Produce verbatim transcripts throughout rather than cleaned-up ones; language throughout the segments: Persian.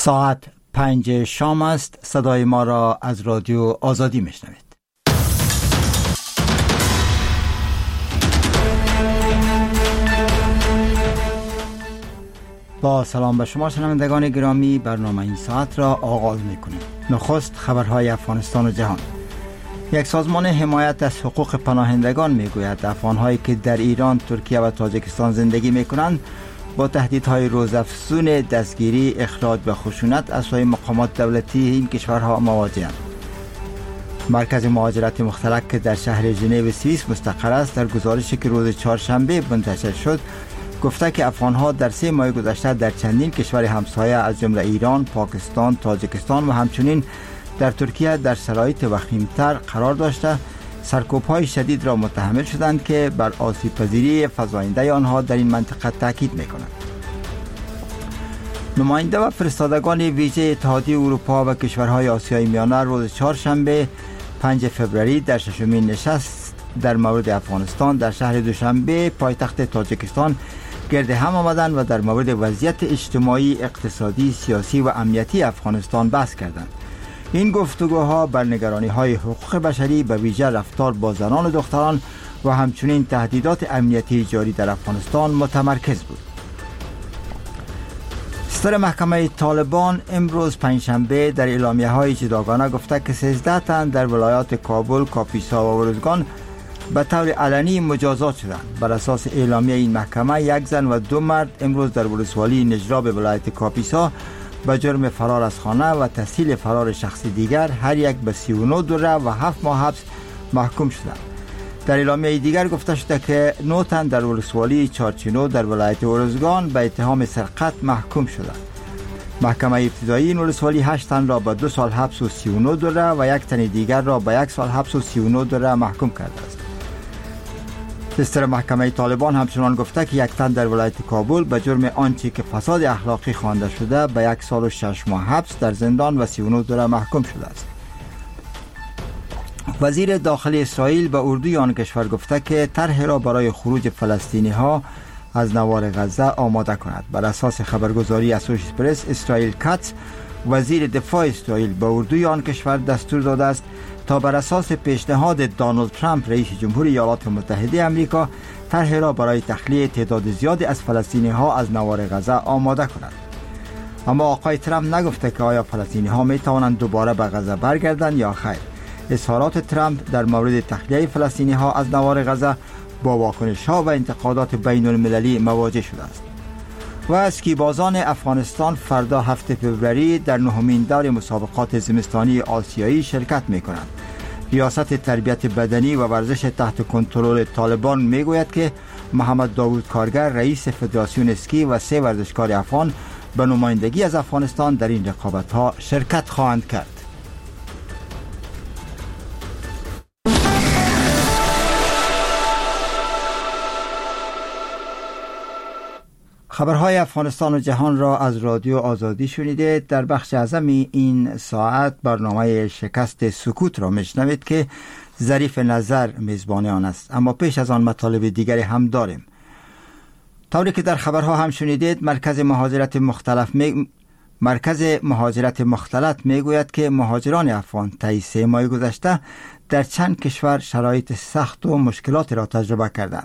ساعت پنج شام است. صدای ما را از رادیو آزادی میشنوید. با سلام به شما شنوندگان گرامی، برنامه این ساعت را آغاز میکنیم. نخست خبرهای افغانستان و جهان. یک سازمان حمایت از حقوق پناهندگان میگوید افغانهایی که در ایران، ترکیه و تاجیکستان زندگی میکنند با تهدیدهای روزافزون دستگیری، اخراج و خشونت از سوی مقامات دولتی این کشورها مواجه‌اند. مرکز مهاجرت مختلط که در شهر ژنو سوئیس مستقر است، در گزارشی که روز چهارشنبه منتشر شد گفته که افغانها در سه ماه گذشته در چندین کشور همسایه از جمله ایران، پاکستان، تاجیکستان و همچنین در ترکیه در شرایط وخیم‌تر قرار داشته سرکوب‌های شدید را متحمل شدند که بر آسیب‌پذیری فزاینده آنها در این منطقه تاکید می‌کنند. نماینده و فرستادگان ویژه اتحادیه اروپا و کشورهای آسیای میانه روز چهارشنبه پنج فوریه در ششمین نشست در مورد افغانستان در شهر دوشنبه پایتخت تاجیکستان گرد هم آمدند و در مورد وضعیت اجتماعی، اقتصادی، سیاسی و امنیتی افغانستان بحث کردند. این گفتگوها بر نگرانی‌های حقوق بشری، به ویژه رفتار با زنان و دختران و همچنین تهدیدات امنیتی جاری در افغانستان متمرکز بود. صدر محکمه طالبان امروز پنجشنبه در اعلامیه‌های جداگانه گفته که سیزده تن در ولایات کابل، کاپیسا و ارزگان به طور علنی مجازات شدند. بر اساس اعلامیه این محکمه یک زن و دو مرد امروز در ولسوالی نجراب ولایت کاپیسا به جرم فرار از خانه و تسهیل فرار شخصی دیگر هر یک به سی و نه دوره و هفت ماه حبس محکوم شدند. در اعلامیه دیگر گفته شده که نه تن در ولسوالی چارچینو در ولایت ارزگان به اتهام سرقت محکوم شدند. محکمه ابتدایی این ولسوالی هشت تن را به دو سال حبس و سی و نه دوره و یک تن دیگر را به یک سال حبس و سی و نه دوره محکوم کرده است. صدر محکمه طالبان همچنان گفته که یک تن در ولایت کابل به جرم آنچه که فساد اخلاقی خوانده شده به یک سال و شش ماه حبس در زندان و سی و نه دوره محکوم شده است. وزیر داخلی اسرائیل به اردوی آن کشور گفته که طرح را برای خروج فلسطینی ها از نوار غزه آماده کند. بر اساس خبرگزاری اسوشییتد پرس، اسرائیل کاتس وزیر دفاع اسرائیل به اردوی آن کشور دستور داده است تا بر اساس پیشنهاد دونالد ترامپ رئیس جمهور ایالات متحده آمریکا طرح را برای تخلیه تعداد زیادی از فلسطینی ها از نوار غزه آماده کند. اما آقای ترامپ نگفته که آیا فلسطینی ها می توانند دوباره به غزه برگردند یا خیر. اظهارات ترامپ در مورد تخلیه فلسطینی ها از نوار غزه با واکنش ها و انتقادات بین المللی مواجه شده است. و اسکیبازان افغانستان فردا هفت فوریه در نهمین دور مسابقات زمستانی آسیایی شرکت می کنند. ریاست تربیت بدنی و ورزش تحت کنترل طالبان می گوید که محمد داوود کارگر رئیس فدراسیون اسکی و سه ورزشکار افغان به نمایندگی از افغانستان در این رقابت ها شرکت خواهند کرد. خبرهای افغانستان و جهان را از رادیو آزادی شنیدید. در بخش اعظم این ساعت برنامه شکست سکوت را میشنوید که ظریف نظر میزبان آن است، اما پیش از آن مطالب دیگری هم داریم. طوری که در خبرها هم شنیدید، مرکز مهاجرت مختلف می... مرکز مهاجرت مختلط میگوید که مهاجران افغان طی سه ماه گذشته در چند کشور شرایط سخت و مشکلات را تجربه کردند.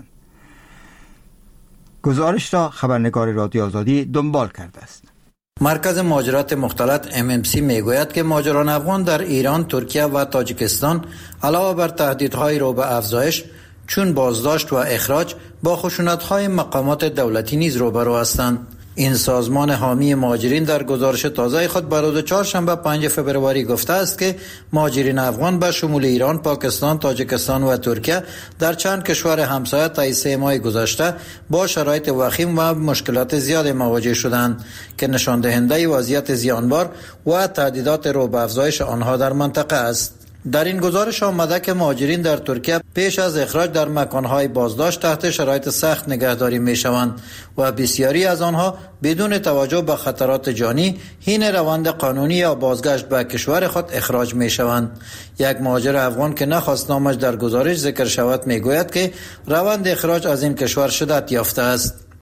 گزارش را خبرنگار رادیو آزادی دنبال کرده است. مرکز مهاجرت مختلط ام ام سی میگوید که مهاجران افغان در ایران، ترکیه و تاجیکستان علاوه بر تهدیدهای رو به افزایش چون بازداشت و اخراج با خشونت‌های مقامات دولتی نیز روبرو هستند. این سازمان حامی مهاجرین در گزارش تازه خود بر روز چهارشنبه پنج فوریه گفته است که مهاجرین افغان به شمول ایران، پاکستان، تاجیکستان و ترکیه در چند کشور همسایه طی سه ماه گذشته با شرایط وخیم و مشکلات زیاد مواجه شدند که نشان دهنده وضعیت زیانبار و تهدیدات رو به افزایش آنها در منطقه است. در این گزارش آمده که مهاجرین در ترکیه پیش از اخراج در مکانهای بازداشت تحت شرایط سخت نگهداری می شوند و بسیاری از آنها بدون توجه به خطرات جانی حین روند قانونی یا بازگشت به کشور خود اخراج می شوند. یک مهاجر افغان که نخواست نامش در گزارش ذکر شود می گوید که روند اخراج از این کشور شدت یافته است.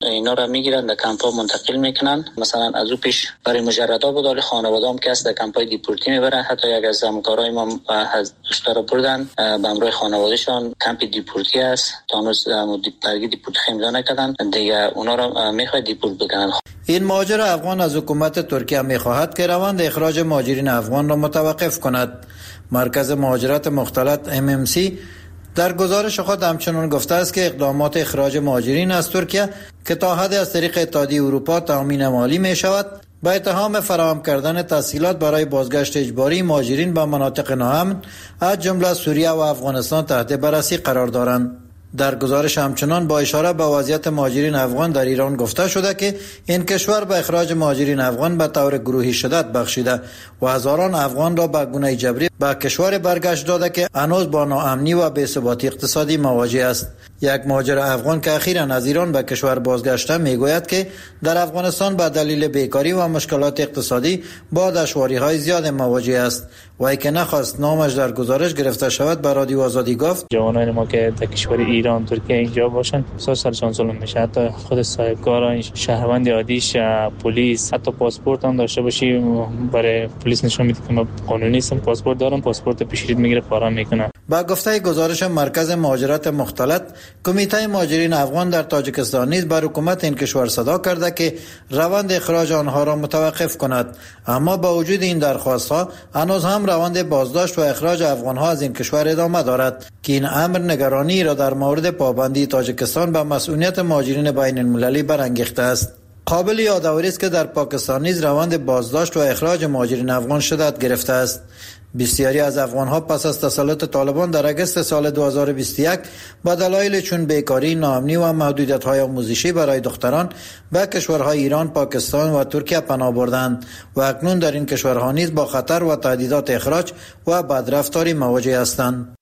اینا را میگیرن در کمپ ها منتقل میکنن. مثلا از او پیش برای مجردا بود، ولی خانواده هم کس در کمپ های دیپورتی میبرن. حتی یک از همکارای ما از دوستا بردن به همراه خانوادهشان کمپ دیپورتی است تا هنوز برگی دیپورتی امضا نکردن، دیگه اونا را میخواد دیپورت بکنن. این ماجرا افغان از حکومت ترکیه میخواهد که روند اخراج مهاجرین افغان را متوقف کند. مرکز مهاجرت مختلط ام ام سی در گزارش خود همچنان گفته است که اقدامات اخراج مهاجرین از ترکیه که تا حد از طریق اتحادیه اروپا تامین مالی می شود، با اتهام فراهم کردن تسهیلات برای بازگشت اجباری مهاجرین به مناطق ناامن از جمله سوریه و افغانستان تحت بررسی قرار دارند. در گزارش همچنان با اشاره به وضعیت مهاجرین افغان در ایران گفته شده که این کشور به اخراج مهاجرین افغان به طور گروهی شدت بخشیده و هزاران افغان را به گونه جبری به کشور برگشت داده که هنوز با ناامنی و بی‌ثباتی اقتصادی مواجه است. یک مهاجر افغان که اخیراً از ایران به کشور بازگشته میگوید که در افغانستان به دلیل بیکاری و مشکلات اقتصادی با دشواری‌های زیاد مواجه است. و که نخواست نامش در گزارش گرفته شود به رادیو آزادی گفت جوانان ما که در کشور ایران ترکیه اینجا باشن بسیار سرشان ظلم میشه. حتی خود صاحبکاران شهروند عادیش پلیس حتی پاسپورت هم داشته باشی برای پلیس نشون میده که ما قانونی نیستم، پاسپورت دارم، پاسپورت پیشگیری میگیره پارا میکنه. با گفته گزارش مرکز مهاجرت مختلط، کمیته مهاجرین افغان در تاجیکستان نیز بر حکومت این کشور صدا کرده که روند اخراج آنها را متوقف کند، اما با وجود این درخواست‌ها هنوز هم روند بازداشت و اخراج افغان‌ها از این کشور ادامه دارد که این امر نگرانی را در مورد پابندی تاجیکستان به مسئولیت مهاجرین بین المللی برانگیخته است. قابل یادآوری است که در پاکستان نیز روند بازداشت و اخراج مهاجرین افغان شدت گرفته است. بسیاری از افغان‌ها پس از تسلط طالبان در اگست سال دو هزار و بیست و یک با دلایل چون بیکاری، ناامنی و محدودیت‌های آموزشی برای دختران به کشورهای ایران، پاکستان و ترکیه پناه بردند و اکنون در این کشورها نیز با خطر و تهدیدات اخراج و بدرفتاری مواجه هستند.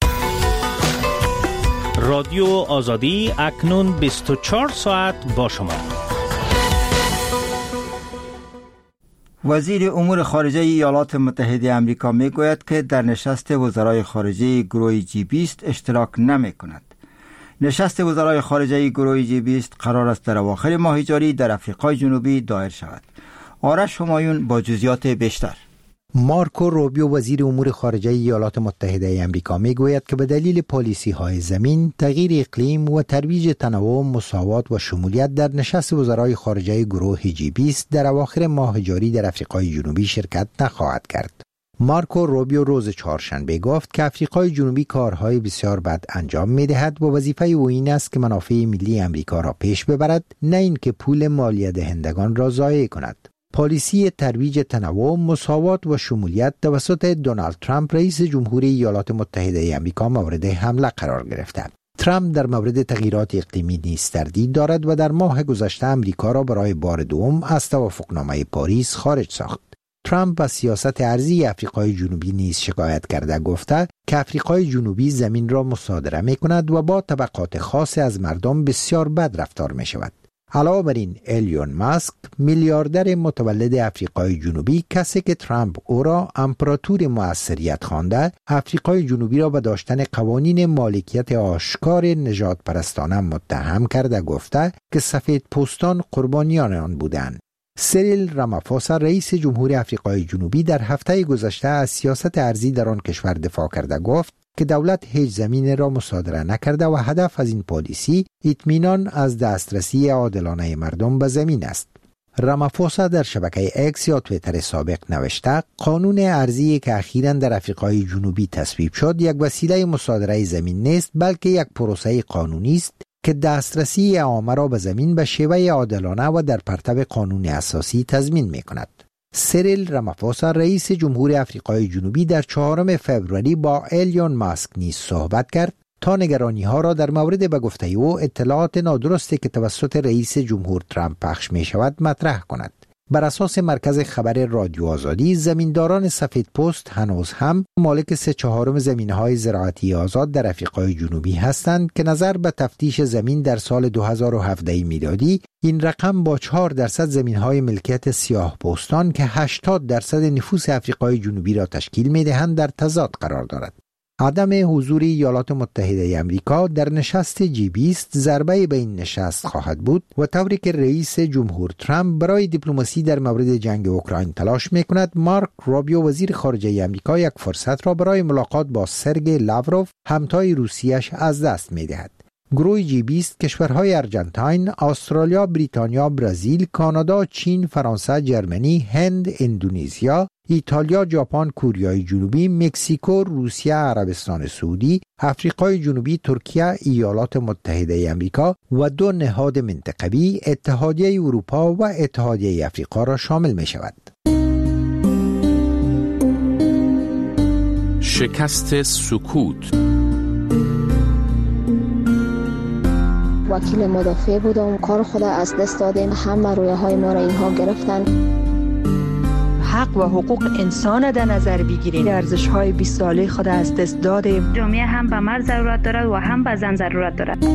رادیو آزادی اکنون بیست و چهار ساعت با شما. وزیر امور خارجه ایالات متحده آمریکا میگوید که در نشست وزرای خارجه گروه جی بیست اشتراک نمی کند. نشست وزرای خارجه گروه جی بیست قرار است در اواخر ماه جاری در آفریقای جنوبی دایر شود. آرش همایون با جزئیات بیشتر. مارکو روبیو وزیر امور خارجه ایالات متحده آمریکا میگوید که به دلیل پالیسی های زمین، تغییر اقلیم و ترویج تنوع، مساوات و شمولیت در نشست وزرای خارجه گروه جی بیست در اواخر ماه جاری در آفریقای جنوبی شرکت نخواهد کرد. مارکو روبیو روز چهارشنبه گفت که آفریقای جنوبی کارهای بسیار بد انجام می‌دهد و وظیفه او این است که منافع ملی آمریکا را پیش ببرد، نه اینکه پول مالیه دهندگان را ضایع کند. پالیسی ترویج تنوع، مساوات و شمولیت توسط دونالد ترامپ رئیس جمهوری ایالات متحده آمریکا مورد حمله قرار گرفته. ترامپ در مورد تغییرات اقلیمی نیز تردید دارد و در ماه گذشته آمریکا را برای بار دوم از توافقنامه پاریس خارج ساخت. ترامپ از سیاست ارضی آفریقای جنوبی نیز شکایت کرده گفته که آفریقای جنوبی زمین را مصادره می کند و با طبقات خاص از مردم بسیار بد رفتار می شود. علاوه بر این، ایلون ماسک میلیاردر متولد آفریقای جنوبی، کسی که ترامپ او را امپراتور موثریت خوانده، آفریقای جنوبی را به داشتن قوانین مالکیت آشکار نژاد پرستانه متهم کرده گفته که سفید پوستان قربانیان آن بودند. سیریل رامافوسا رئیس جمهور آفریقای جنوبی در هفته گذشته از سیاست ارضی در آن کشور دفاع کرده گفت که دولت هیچ زمین را مصادره نکرده و هدف از این پالیسی اطمینان از دسترسی عادلانه مردم به زمین است. رامافوسا در شبکه اکس یا توییتر سابق نوشته قانون ارضی که اخیراً در آفریقای جنوبی تصویب شد یک وسیله مصادره زمین نیست، بلکه یک پروسه قانونی است که دسترسی عامه را به زمین به شیوه عادلانه و در پرتو قانون اساسی تضمین می کند. سیریل رامافوسا رئیس جمهور آفریقای جنوبی در چهارم فوریه با ایلون ماسک نیز صحبت کرد تا نگرانی ها را در مورد به گفته او اطلاعات نادرستی که توسط رئیس جمهور ترامپ پخش می شود مطرح کند. بر اساس مرکز خبر رادیو آزادی، زمینداران سفید پوست هنوز هم مالک سه چهارم زمین‌های زراعتی آزاد در آفریقای جنوبی هستند که نظر به تفتیش زمین در سال دو هزار و هفده میلادی این رقم با چهار درصد زمین‌های ملکیت سیاه پوستان که هشتاد درصد نفوس آفریقای جنوبی را تشکیل می‌دهند در تضاد قرار دارد. عدم حضور ایالات متحده امریکا در نشست جی بیست ضربه به این نشست خواهد بود و طوری که رئیس جمهور ترامپ برای دیپلماسی در مورد جنگ اوکراین تلاش میکند، مارک روبیو وزیر خارجه امریکا یک فرصت را برای ملاقات با سرگئی لاوروف همتای روسیه‌اش از دست میدهد. گروه جی بیست کشورهای ارجنتاین، استرالیا، بریتانیا، برزیل، کانادا، چین، فرانسه، جرمنی، هند، اندونزیا، ایتالیا، ژاپن، کوریای جنوبی، مکزیکو، روسیه، عربستان سعودی، آفریقای جنوبی، ترکیه، ایالات متحده امریکا و دو نهاد منطقوی اتحادیه اروپا و اتحادیه افریقا را شامل می شود. شکست سکوت. وکیل مدافع بودم، کار خود از دست دادیم، همه رویه های ما را اینها گرفتن. حق و حقوق انسان در نظر بگیریم، ارزش های بیست ساله خود از دست دادیم. جامعه هم به مرد ضرورت دارد و هم به زن ضرورت دارد.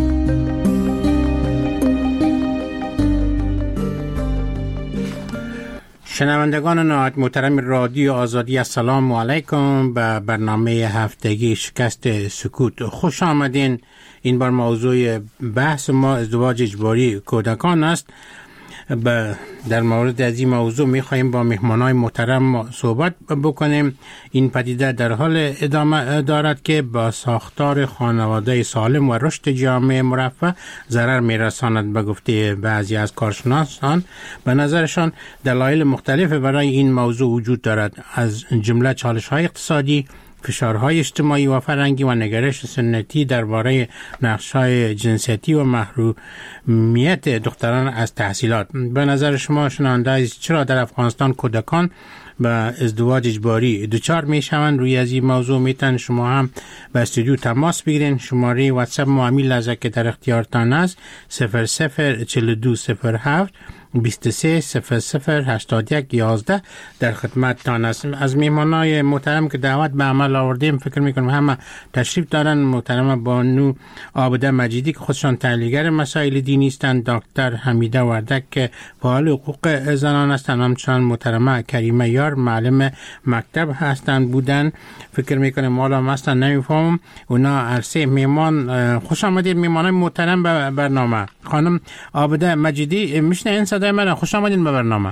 شنوندگان نهایت محترم رادیو آزادی، السلام علیکم. به برنامه هفتگی شکست سکوت خوش آمدین. این بار موضوع بحث ما ازدواج اجباری کودکان است. در مورد از این موضوع می‌خوایم با مهمانای محترم صحبت بکنیم. این پدیده در حال ادامه دارد که با ساختار خانواده سالم و رشد جامعه مرفه ضرر می‌رساند. به گفته بعضی از کارشناسان، به نظرشان دلایل مختلف برای این موضوع وجود دارد، از جمله چالش‌های اقتصادی، فشارهای اجتماعی و فرهنگی و نگرش سنتی درباره نقش‌های جنسیتی و محرومیت دختران از تحصیلات. به نظر شما شنونده عزیز، چرا در افغانستان کودکان به ازدواج اجباری دچار میشوند؟ روی از این موضوع میتون شما هم به استودیو تماس بگیرین. شماره واتساپ ما همین لحظه که در اختیارتان است، صفر صفر چهل و دو صفر هفت بیست و سه صفر صفر هشتاد و یک یازده در خدمتتان است. از میهمانای محترم که دعوت به عمل آوردیم فکر میکنم همه تشریف دارن. محترم بانو عابده مجیدی که خودشان تحلیلگر مسائل دینی هستند، دکتر حمیده وردک که فعال حقوق زنان هستند، همچنان محترمه کریمه یار معلم مکتب هستند بودن. فکر میکنم مالا هستن، نمیفهمم. اونا عرصه میهمان. خوش آمدید میهمانای محترم به برنامه. خانم عابده مجیدی میشنین صدای من؟ خوش آمدین به برنامه.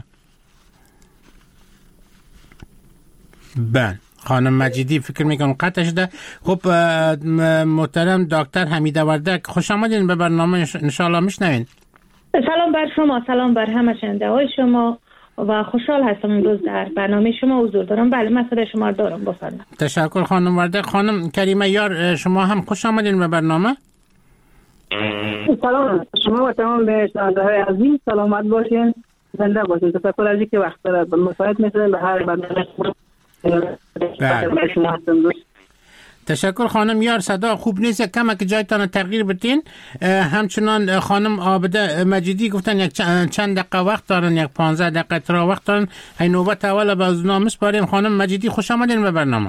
بله خانم مجیدی فکر میکنم قطع شده. خب محترم دکتر حمیده وردک خوش آمدین به برنامه، انشاءالله میشنوین. سلام بر شما، سلام بر همه شنونده های شما و خوشحال هستم امروز در برنامه شما حضور دارم. بله من صدای شما دارم، بفرمایید. تشکر خانم وردک. خانم کریمه یار شما هم خوش آمدین به برنامه. سلام شما و تمام شنونده های عزیز، سلامت باشین، زنده باشین. تشکر از اینکه وقت دارید مساعد میشین به هر برنامه. تشکر خانم یار. صدا خوب نیست، کم که جایتان تغییر بدین. همچنان خانم عابده مجیدی گفتن یک چند دقیقه وقت دارن، یک پانزده دقیقه ترا وقت دارن. این نوبت اول به اونا میسپاریم. خانم مجیدی خوش آمدین به برنامه.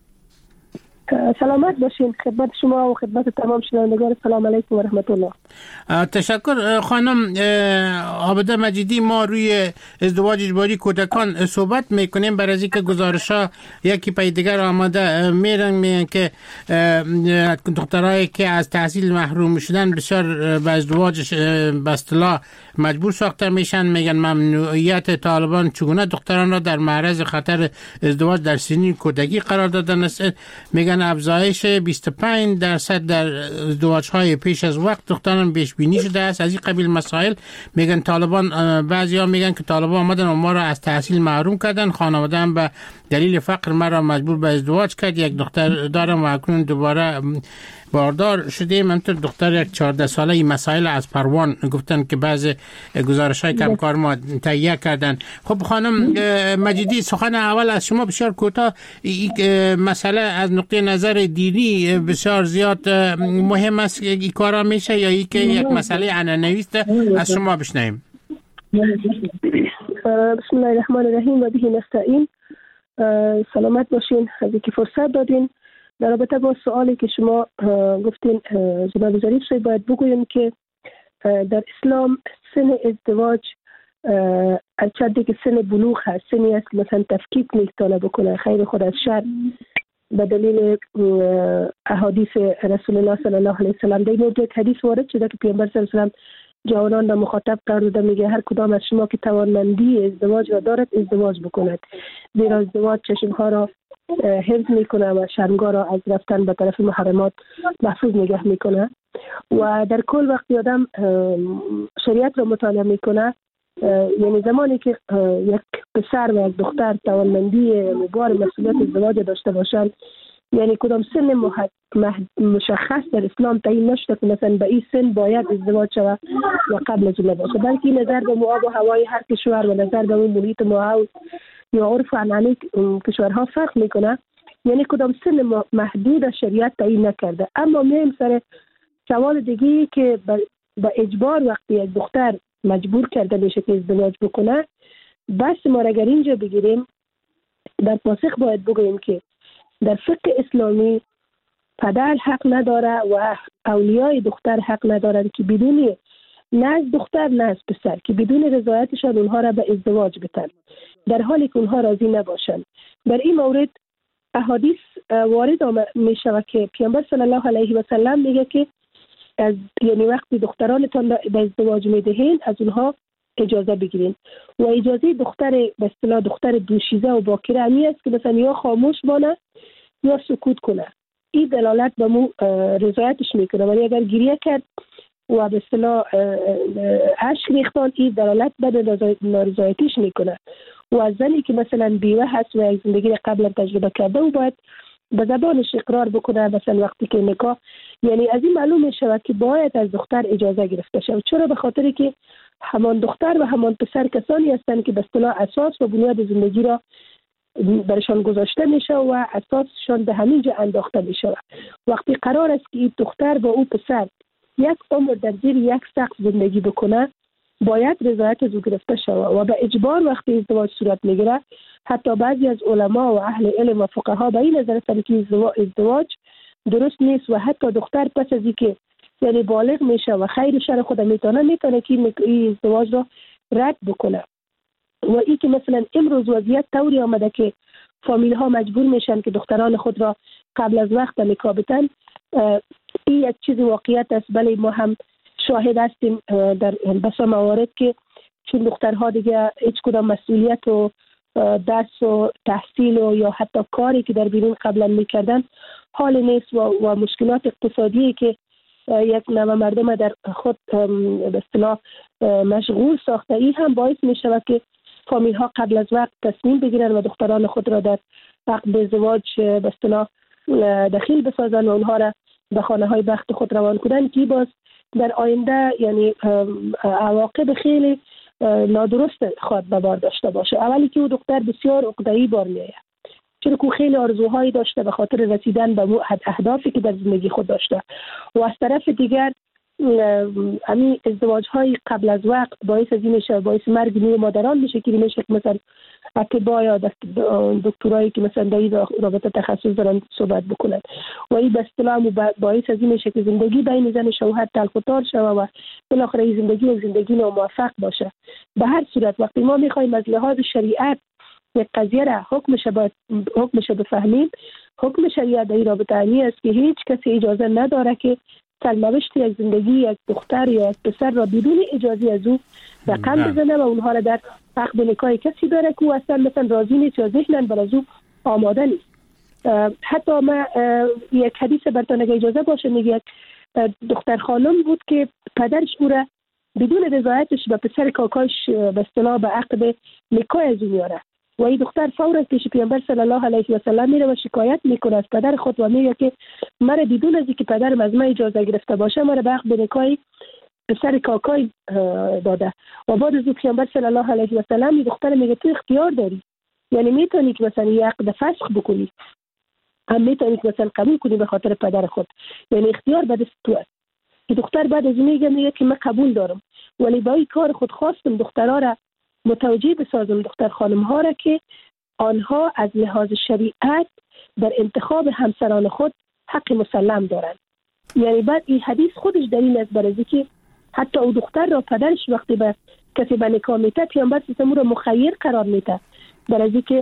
سلامت باشین. خدمت شما و خدمت تمام شنوندگان سلام علیکم و رحمت الله. تشکر خانم عابده مجیدی. ما روی ازدواج اجباری کودکان صحبت میکنیم برای اینکه گزارش‌ها یکی پای دیگر آماده میرن، میگن که دخترایی که از تحصیل محروم شدن بسیار به ازدواج به اصطلاح مجبور ساخته میشن. میگن ممنوعیت طالبان چگونه دختران را در معرض خطر ازدواج در سنین کودکی قرار دادن است. میگن افزایش بیست و پنج درصد در ازدواج‌های پیش از وقت دختران پیش بینی شده است. از این قبیل مسائل میگن طالبان، بعضیا میگن که طالبان آمدن و ما را از تحصیل محروم کردن، خانواده هم به دلیل فقر مرا مجبور به ازدواج کرد. یک دختر دارم و اکنون دوباره باردار شدیم. همینطور دختر یک چهارده ساله. این مسائل از پروان گفتن که بعض گزارش‌های کمکار ما تهیه کردن. خب خانم مجیدی سخن اول از شما بسیار کوتاه. این مسئله از نقطه نظر دینی بسیار زیاد مهم است که این کارا میشه یا این که یک مسئله عنعنوی است؟ از شما بشنویم. بسم الله الرحمن الرحیم و به نستعین. سلامت باشین از اینکه فرصت دادین. در رابطه با سوالی که شما گفتین جناب ظریف صاحب، باید بگویم که در اسلام سن ازدواج از چندی که سن بلوغ هست، سنی است که مثلا تفکیک میتونه بکنه خیر خود از شر. به دلیل احادیث رسول الله صلی الله علیه و سلم. در این یک حدیث وارد شده که پیامبر صلی الله علیه و سلم جوانان را مخاطب کرده میگه هر کدام از شما که توانمندی ازدواج را دارد ازدواج بکند، زیرا ازدواج چشمها را حفظ میکنه و شرمگاه را از رفتن به طرف محرمات محفوظ نگه میکنه. و در کل وقتی آدم شریعت را مطالعه میکنه، یعنی زمانی که یک پسر و یک دختر توانمندی بار مسئولیت ازدواج داشته باشند، یعنی کدام سن مشخص در اسلام تعیین نشده که مثلا به این سن باید ازدواج شود و قبل از اون نباشه، بلکه نظر به آب و هوای هر کشور و نظر به اون محیط ماحول یا عرف و عنعنه کشورها فرق میکنه. یعنی کدام سن محدود شریعت تعیین نکرده. اما میم سر سوال دیگه که به اجبار وقتی یک دختر مجبور کرده میشه که ازدواج بکنه، بس ما را اگر اینجا بگیریم در پاسخ باید بگوییم که در فقه اسلامی پدر حق نداره و اولیای دختر حق ندارن که بدون نه از دختر نه از پسر که بدون رضایتشان اونها را به ازدواج بتن، در حالی که اونها راضی نباشن. در این مورد احادیث وارد می شود که پیامبر صلی الله علیه و سلم میگه که از یعنی وقتی دخترانتان به ازدواج میدهین از اونها اجازه بگیرین و اجازه دختر به اصطلاح دختر دوشیزه و باکره امی است که مثلا یا خاموش بانه یا سکوت کنه. این دلالت به مو رضایتش میکنه، ولی اگر گریه کرد و به اصطلاح اشک ریختان، این دلالت به نارضایتیش میکنه. و از زنی که مثلا بیوه هست و زندگی قبلا تجربه کرده و باید به زبانش اقرار بکنه مثلا وقتی که نکاح، یعنی از این معلوم میشه که باید از دختر اجازه گرفته شود. چرا؟ به خاطری که همان دختر و همان پسر کسانی هستند که به اصطلاح اساس و بنیاد زندگی را برشان گذاشته میشه و اساسشان به همین جا انداخته میشه. وقتی قرار است که این دختر با او پسر یک عمر در زیر یک سقف زندگی بکنه، باید رضایت از او گرفته شود و به اجبار وقتی ازدواج صورت میگیره، حتی بعضی از علما و اهل علم و فقها به این نظر هستند که ازدواج درست نیست و حتی دختر پس از اینکه یعنی بالغ میشه و خیر شر خود میتونه میتونه که این ازدواج را رد بکنه. و این که مثلا امروز وضعیت طوری آمده که فامیل ها مجبور میشن که دختران خود را قبل از وقت نکاح بدن، این یک چیز واقعیت است. بله ما هم شاهد هستیم در بسا موارد که چون دخترها دیگه هیچ کدام مسئولیت و درس و تحصیل و یا حتی کاری که در بیرون قبلا میکردن حال نیست و, و مشکلات اقتصادی که یک نوع مردم در خود به اصطلاح مشغول ساخته، این هم باعث می شود که فامیل ها قبل از وقت تصمیم بگیرن و دختران خود را در عقد ازدواج به اصطلاح دخیل بسازن و اونها را به خانه های بخت خود روان کنن که باز در آینده یعنی عواقب خیلی نادرست خواهد به بار داشته باشه. اولی که او دختر بسیار عقده‌ای بار میآید، چون که خیلی آرزوهایی داشته به خاطر رسیدن به اهدافی که در زندگی خود داشته و از طرف دیگر همین ازدواج های قبل از وقت باعث از این میشه باعث مرگ نیو مادران میشه که میشه مثلا اتباع یا دکترایی که مثلا در این رابطه تخصص دارن صحبت بکنن و این به اصطلاح باعث از این میشه که زندگی بین زن و شوهر تلخ و تار شوه و بالاخره این زندگی و زندگی ناموفق باشه. به هر صورت وقتی ما میخوایم از لحاظ شریعت یک قضیه را حکمش باید حکمش بفهمیم، حکم شریعت در این رابطه انی است که هیچ کسی اجازه نداره که سرنوشت یک زندگی یک دختر یا یک پسر را بدون اجازه از او رقم بزنه و اونها را در عقد نکاح کسی داره که او اصلا مثلا راضی نیست یا ذهنن بر از او آماده نیست. حتی ما یک حدیث براتون اگه اجازه باشه میگه یک دختر خانم بود که پدرش او را بدون رضایتش به پسر کاکاش به اصطلاح به عقد نکاح از او میاره و این دختر فورا پیش پیامبر صلی الله علیه و سلم میره و شکایت میکنه از پدر خود و میگه که مرا بدون از اینکه پدرم از من اجازه گرفته باشه مرا به عقد نکاح پسر کاکای داده و بعد از پیامبر صلی الله علیه و سلم این دختر میگه تو اختیار داری، یعنی میتونی که مثلا یک عقد فسخ بکنی، هم میتونی که مثلا قبول کنی به خاطر پدر خود، یعنی اختیار به دست تو است. این دختر بعد از میگه میگه که من قبول دارم ولی با این کار خود خواستم دخترها را متوجه بسازم، دختر خانم ها را که آنها از لحاظ شریعت در انتخاب همسران خود حق مسلم دارند. یعنی بعد این حدیث خودش دلیل است برای اینکه حتی او دختر را پدرش وقتی به کسی به نکاح میده پیامبر اسلام را مخیر قرار میده برای اینکه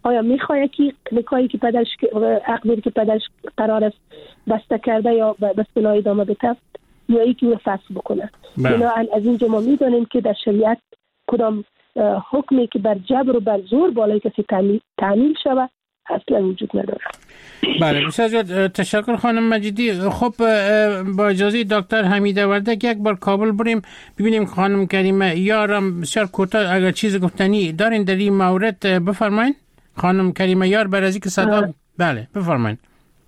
آیا میخواد که نکاحی که پدرش عقدی که پدرش قرار است بسته کرده یا به اصطلاح ادامه بده یا ای که فسخ بکنه. بنابراین از اینجا ما میدونیم که در شریعت کدام حکمی که بر جبر و بر زور بالای کسی تعمیل شود اصلا وجود نداره. بله بسیار زیاد تشکر خانم مجیدی. خب با اجازه دکتر حمیده وردک یک بار کابل بریم ببینیم خانم کریمه یارم بسیار کوتاه اگر چیز گفتنی دارین در این مورد بفرمایین. خانم کریمه یار بر از اینکه صدا آه. بله بفرمایین.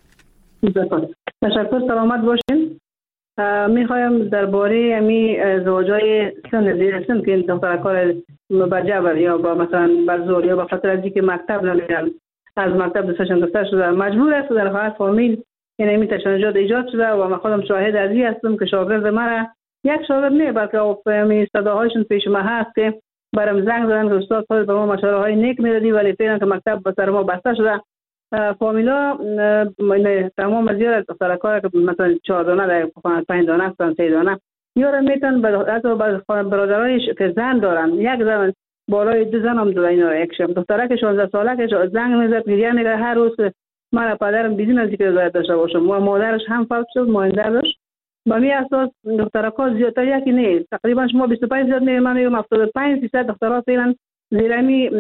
تشکر، سلامت باشین. میخوایم درباره امی زوجای سن زیر سن که دختر کار با جبر یا با مثلا بر زور یا با خاطر از اینکه مکتب نمیرن از مکتب دوستشان گرفته شده مجبور است در حالت فامیل یعنی می تشنجات ایجاد شده و من خودم شاهد از این هستم که شاگرد مرا یک شاگرد نه بلکه می صداهایشون پیش ما هست که برام زنگ زدن که استاد خود به ما مشوره های نیک میدادی ولی فعلا که مکتب به سر ما بسته شده. فامیلا تمام از یار دختر کار که مثلا چهار دانه در خانه پنج دانه هستن سه دانه یار میتن حتی برادرایش که زن دارن یک زن بالای دو زن هم داره اینا یک شم دختره که شانزده ساله که زنگ میزد گریه میگه هر روز من پدرم بدون از اینکه رضایت داشته باشم و مادرش هم فوت شد ماینده داشت با می اساس دخترها زیادتر یکی نیست تقریبا شما بیست و پنج زیاد میگم من میگم هفتاد و پنج درصد دخترها فعلا زیرمی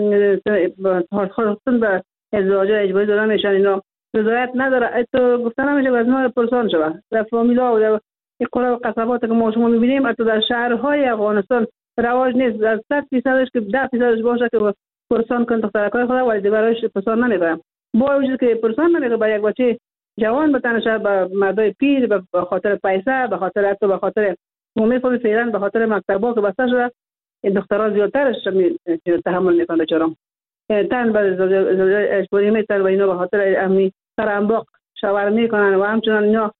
خودشون به ازدواج اجباری دادن میشن اینا رضایت نداره تو گفتن نمیشه از ما پرسان شوه در فامیلا و در قرى و قصبات که ما شما میبینیم حتی در شهرهای افغانستان رواج نیست از صد فیصدش که ده فیصدش باشه که پرسان کن دخترکای خدا ولی دیگرایش پرسان نمیبرن با وجود که پرسان نمیگه با یک بچه جوان بتنشه به مردای پیر به خاطر پیسه به خاطر حتی به خاطر مومی فامی فعلا به خاطر مکتبا که بسته شده این دخترها زیادترش تحمل میکنن بیچاره‌ها تن به اجباری میتن و اینا به خاطر امی سرانباق شوهر میکنن و همچنان اینا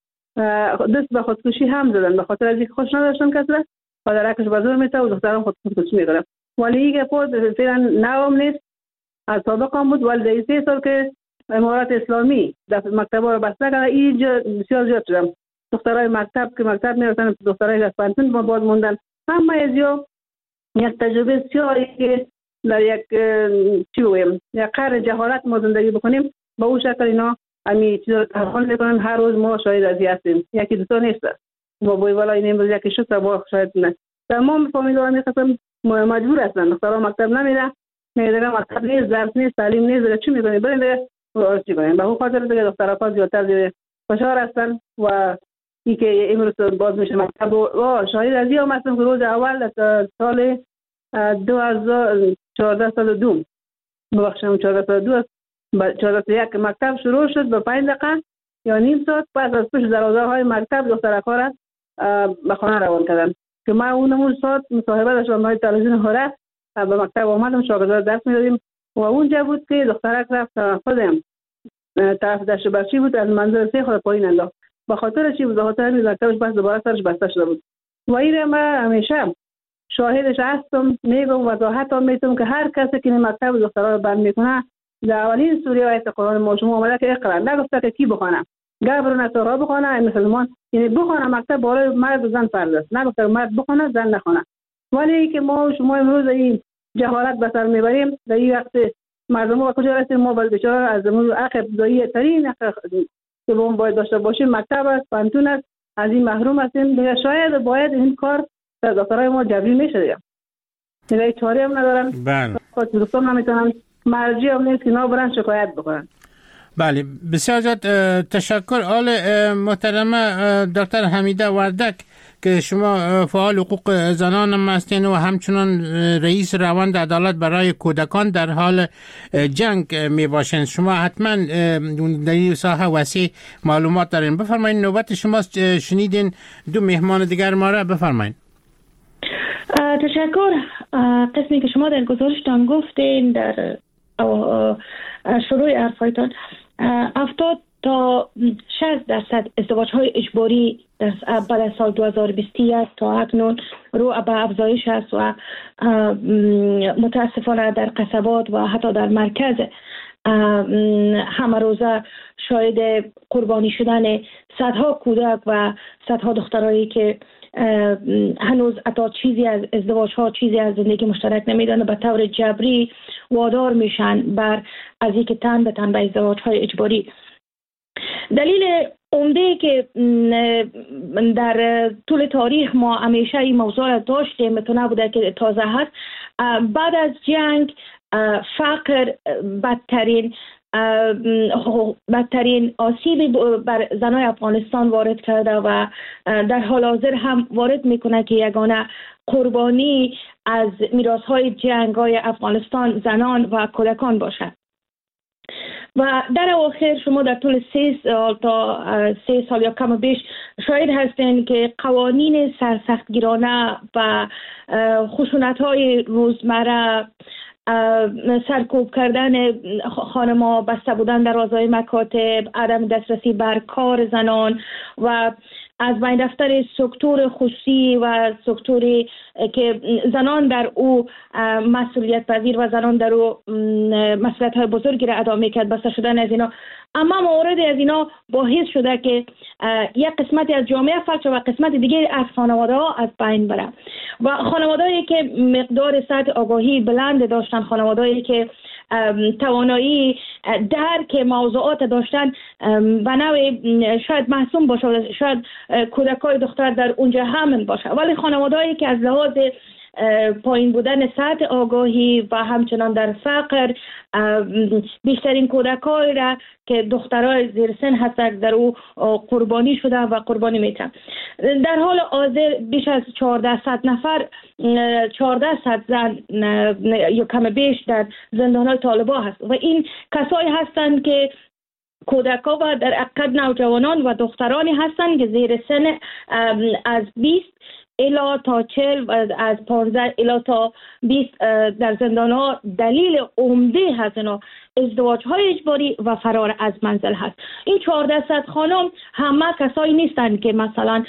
دست به خودکشی هم زدن به خاطر از اینکه خوش نداشتن کسره پدرکش بازور میته و دختران خودکشی میکنن ولی این پود فعلا نوام نیست از سابق هم بود ولی در سه سال که امارات اسلامی در مکتبا رو بسته کرده اینجا بسیار زیاد شدن دخترای مکتب که مکتب میرسن دخترای از پانتون با باز موندن همه از یا یک تجربه بسیاری که در یک چی بگویم یک قرن جهالت ما زندگی بکنیم با اون شکل اینا امی چیزا رو تحمل میکنن هر روز ما شاهد از این هستیم یکی دوتا نیست ما بای والا این امروز یکی شد تا با شاید نه تمام فامیل ها میخواستم مجبور هستن دخترها مکتب نمیره میگه مکتب نیست درس نیست تعلیم نیست دیگه چی میکنیم بریم دیگه چی کنیم به اون خاطر دیگه دخترها زیادتر دیگه فشار هستن و اینکه امروز باز میشه مکتب و شاهد از این هم هستم که روز اول سال دو هزار و چهارده سال دوم ببخشم چهارده سال دو چهارده سال یک مکتب شروع شد به پنج دقیقه یا نیم ساعت پس از پیش دروازه‌های مکتب دخترها را به خانه روان کردن که ما اونمون ساعت مصاحبه داشتم های تلویزیون هره به مکتب آمدم شاگردان درس میدادیم و اونجا بود که دخترک رفت خودم طرف دشت برچی بود از منظر سه خود پایین انداخت به خاطر چی بود به خاطر همین مکتبش بس دوباره سرش بسته شده بود و این ما همیشه شاهدش هستم میگم وضاحت هم میتونم که هر کسی که این مکتب دخترها رو بند میکنه در اولین سوره آیت قرآن ما شما آمده که اقرا نگفته که کی بخونه گبرون تورا بخونه مسلمان یعنی بخونه مکتب بالای مرد و زن فرض است نگفته مرد بخونه زن نخونه ولی که ما شما امروز این جهالت به سر میبریم در این وقت مردم ها کجا رسیم ما باید بیچاره از زمون حق ابتدایی ترین حق که ما باید داشته باشیم مکتب است پانتون است از این محروم هستیم دیگه شاید باید این کار در دخترای ما جبری میشه دیگه دیگه چاره هم ندارن خود دوستان نمیتونن مرجی هم نیست که نا برن شکایت بکنن. بله بسیار زیاد تشکر. آل محترمه دکتر حمیده وردک که شما فعال حقوق زنان هم هستین و همچنان رئیس روند عدالت برای کودکان در حال جنگ می باشین شما حتما در این ساحه وسیع معلومات دارین. بفرمایید نوبت شما شنیدین دو مهمان دیگر ما را بفرمایید. تشکر. قسمی که شما در گزارشتان گفتین در شروع حرفایتان هفتاد تا شصت درصد ازدواج های اجباری در بعد سال دو هزار و بیست و یک تا اکنون رو به افزایش است و متاسفانه در قصبات و حتی در مرکز همه روزه شاهد قربانی شدن صدها کودک و صدها دخترایی که هنوز اتا چیزی از ازدواج ها، چیزی از زندگی مشترک نمیدن و به طور جبری وادار میشن بر از اینکه تن به تن به ازدواج های اجباری. دلیل عمده که در طول تاریخ ما همیشه این موضوع را داشتیم، میتونه بوده که تازه هست، بعد از جنگ فقر بدترین بدترین آسیبی بر زنای افغانستان وارد کرده و در حال حاضر هم وارد میکنه که یگانه قربانی از میراث‌های جنگ‌های افغانستان زنان و کودکان باشد. و در اواخر شما در طول سه سال تا سه سال یا کم و بیش شاهد هستین که قوانین سرسختگیرانه و خشونت‌های روزمره، سرکوب کردن خانم‌ها، بسته بودن در دروازه‌های مکاتب، عدم دسترسی بر کار زنان و از بین رفتن سکتور خصوصی و سکتوری که زنان در او مسئولیت پذیر و زنان در او مسئولیت‌های بزرگی را ادا می‌کرد، بسته شدن از اینا. اما مورد از اینا باعث شده که یک قسمتی از جامعه فلج و قسمت دیگه از خانواده‌ها از بین بره و خانواده‌ای که مقدار سطح آگاهی بلند داشتن، خانواده‌ای که توانایی درک موضوعات داشتن و نوع شاید محسوم باشه، شاید کودکای دختر در اونجا همین باشه، ولی خانواده‌ای که از لحاظ پایین بودن سطح آگاهی و همچنان در فقر بیشترین کودکای را که دخترای زیر سن هستند در او قربانی شده و قربانی میتن. در حال حاضر بیش از چهارده صد نفر، چهارده صد زن یا کم بیش در زندان‌های طالبان هست و این کسایی هستند که کودکا و در حقیقت نوجوانان و دخترانی هستند که زیر سن از بیست الا تا چهل و از پانزده الا تا بیست در زندان ها. دلیل عمده هست اینا ازدواج های اجباری و فرار از منزل هست. این چهارده صد خانم همه کسایی نیستند که مثلا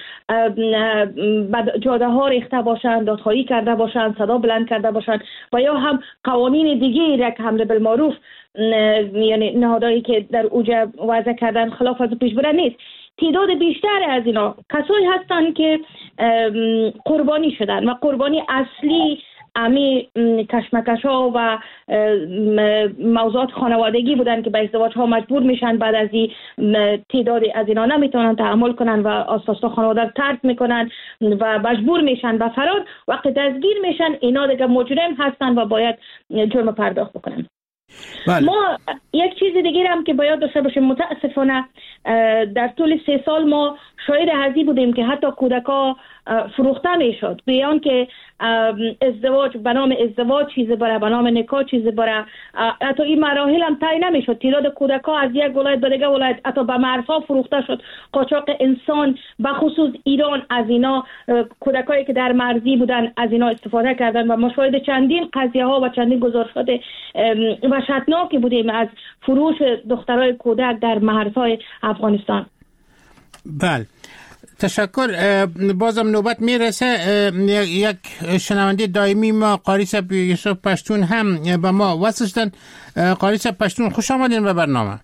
جاده ها ریخته باشند، دادخواهی کرده باشند، صدا بلند کرده باشند و یا هم قوانین دیگه را که حمله بالمعروف یعنی نهادهایی که در اوجه وضع کردن خلاف از پیش بره نیست. تعداد بیشتر از اینا کسایی هستند که قربانی شدن و قربانی اصلی امی کشمکش ها و موضوعات خانوادگی بودن که به ازدواج ها مجبور میشن. بعد از این تعداد از اینا نمیتونن تحمل کنن و اساسا خانواده رو ترک میکنن و مجبور میشن به فرار. وقتی دستگیر میشن اینا دیگه مجرم هستن و باید جرم پرداخت بکنن. بله. ما یک چیز دیگه هم که باید داشته باشیم، متاسفانه در طول سه سال ما شاهد هزی بودیم که حتی کودکا فروخته میشد، بیان که ازدواج به نام ازدواج چیزی بره، به نام نکاح چیزی بره، حتی این مراحل هم طی نمیشد. تعداد کودکا از یک ولایت به دیگه ولایت حتی به مرزها فروخته شد. قاچاق انسان به خصوص ایران از اینا، کودکایی که در مرزی بودن از اینا استفاده کردن و ما شاهد چندین قضیه ها و چندین گزارشات وحشتناکی بودیم از فروش دخترای کودک در مرزهای افغانستان. بله، تشکر. بازم نوبت میرسه. یک شنونده دائمی ما قاری صاحب یوسف پشتون هم با ما وصل شدن. قاری صاحب پشتون خوش آمدین به برنامه.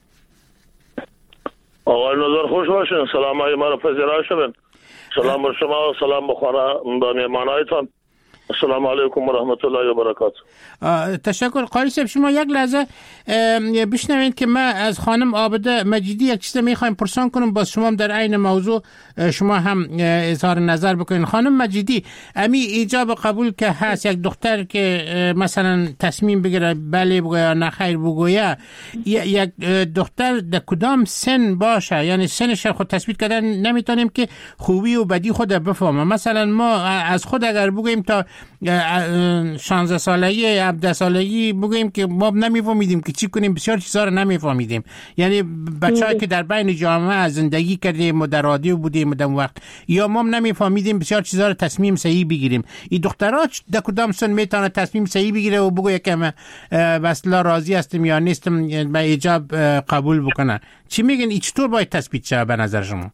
آقای نظر خوش باشین. سلام های ما رو پذیرا شدن. سلام بر شما و سلام بخوانه مهمانایتان. السلام علیکم و رحمت الله و برکاته. تشکر. قاری صاحب شما یک لحظه بشنوید که ما از خانم عابده مجیدی یک چیز میخوایم پرسان کنم، باز شما در عین موضوع شما هم اظهار نظر بکنین. خانم مجیدی، امی ایجاب قبول که هست یک دختر که مثلا تصمیم بگیره بله بگویه یا نه خیر بگویه، یک دختر در کدام سن باشه؟ یعنی سنش خود تثبیت کردن نمیتونیم که خوبی و بدی خود بفهمه. مثلا ما از خود اگر بگوییم تا شانزده سالگی هفده سالگی بگوییم که ما نمیفهمیدیم که چی کنیم، بسیار چیزا رو نمیفهمیدیم. یعنی بچه‌ای که در بین جامعه زندگی کردیم و در رادیو بودیم در وقت، یا ما نمیفهمیدیم بسیار چیزا رو تصمیم صحیح بگیریم. این دخترها در کدام سن میتونه تصمیم صحیح بگیره و بگه که من اصلا راضی هستم یا نیستم به ایجاب قبول بکنه؟ چی میگن؟ این چطور باید تثبیت شه به نظر شما؟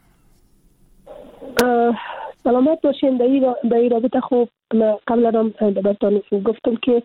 سلامت باشین. در این رابطه خوب قبل هم براتون گفتم که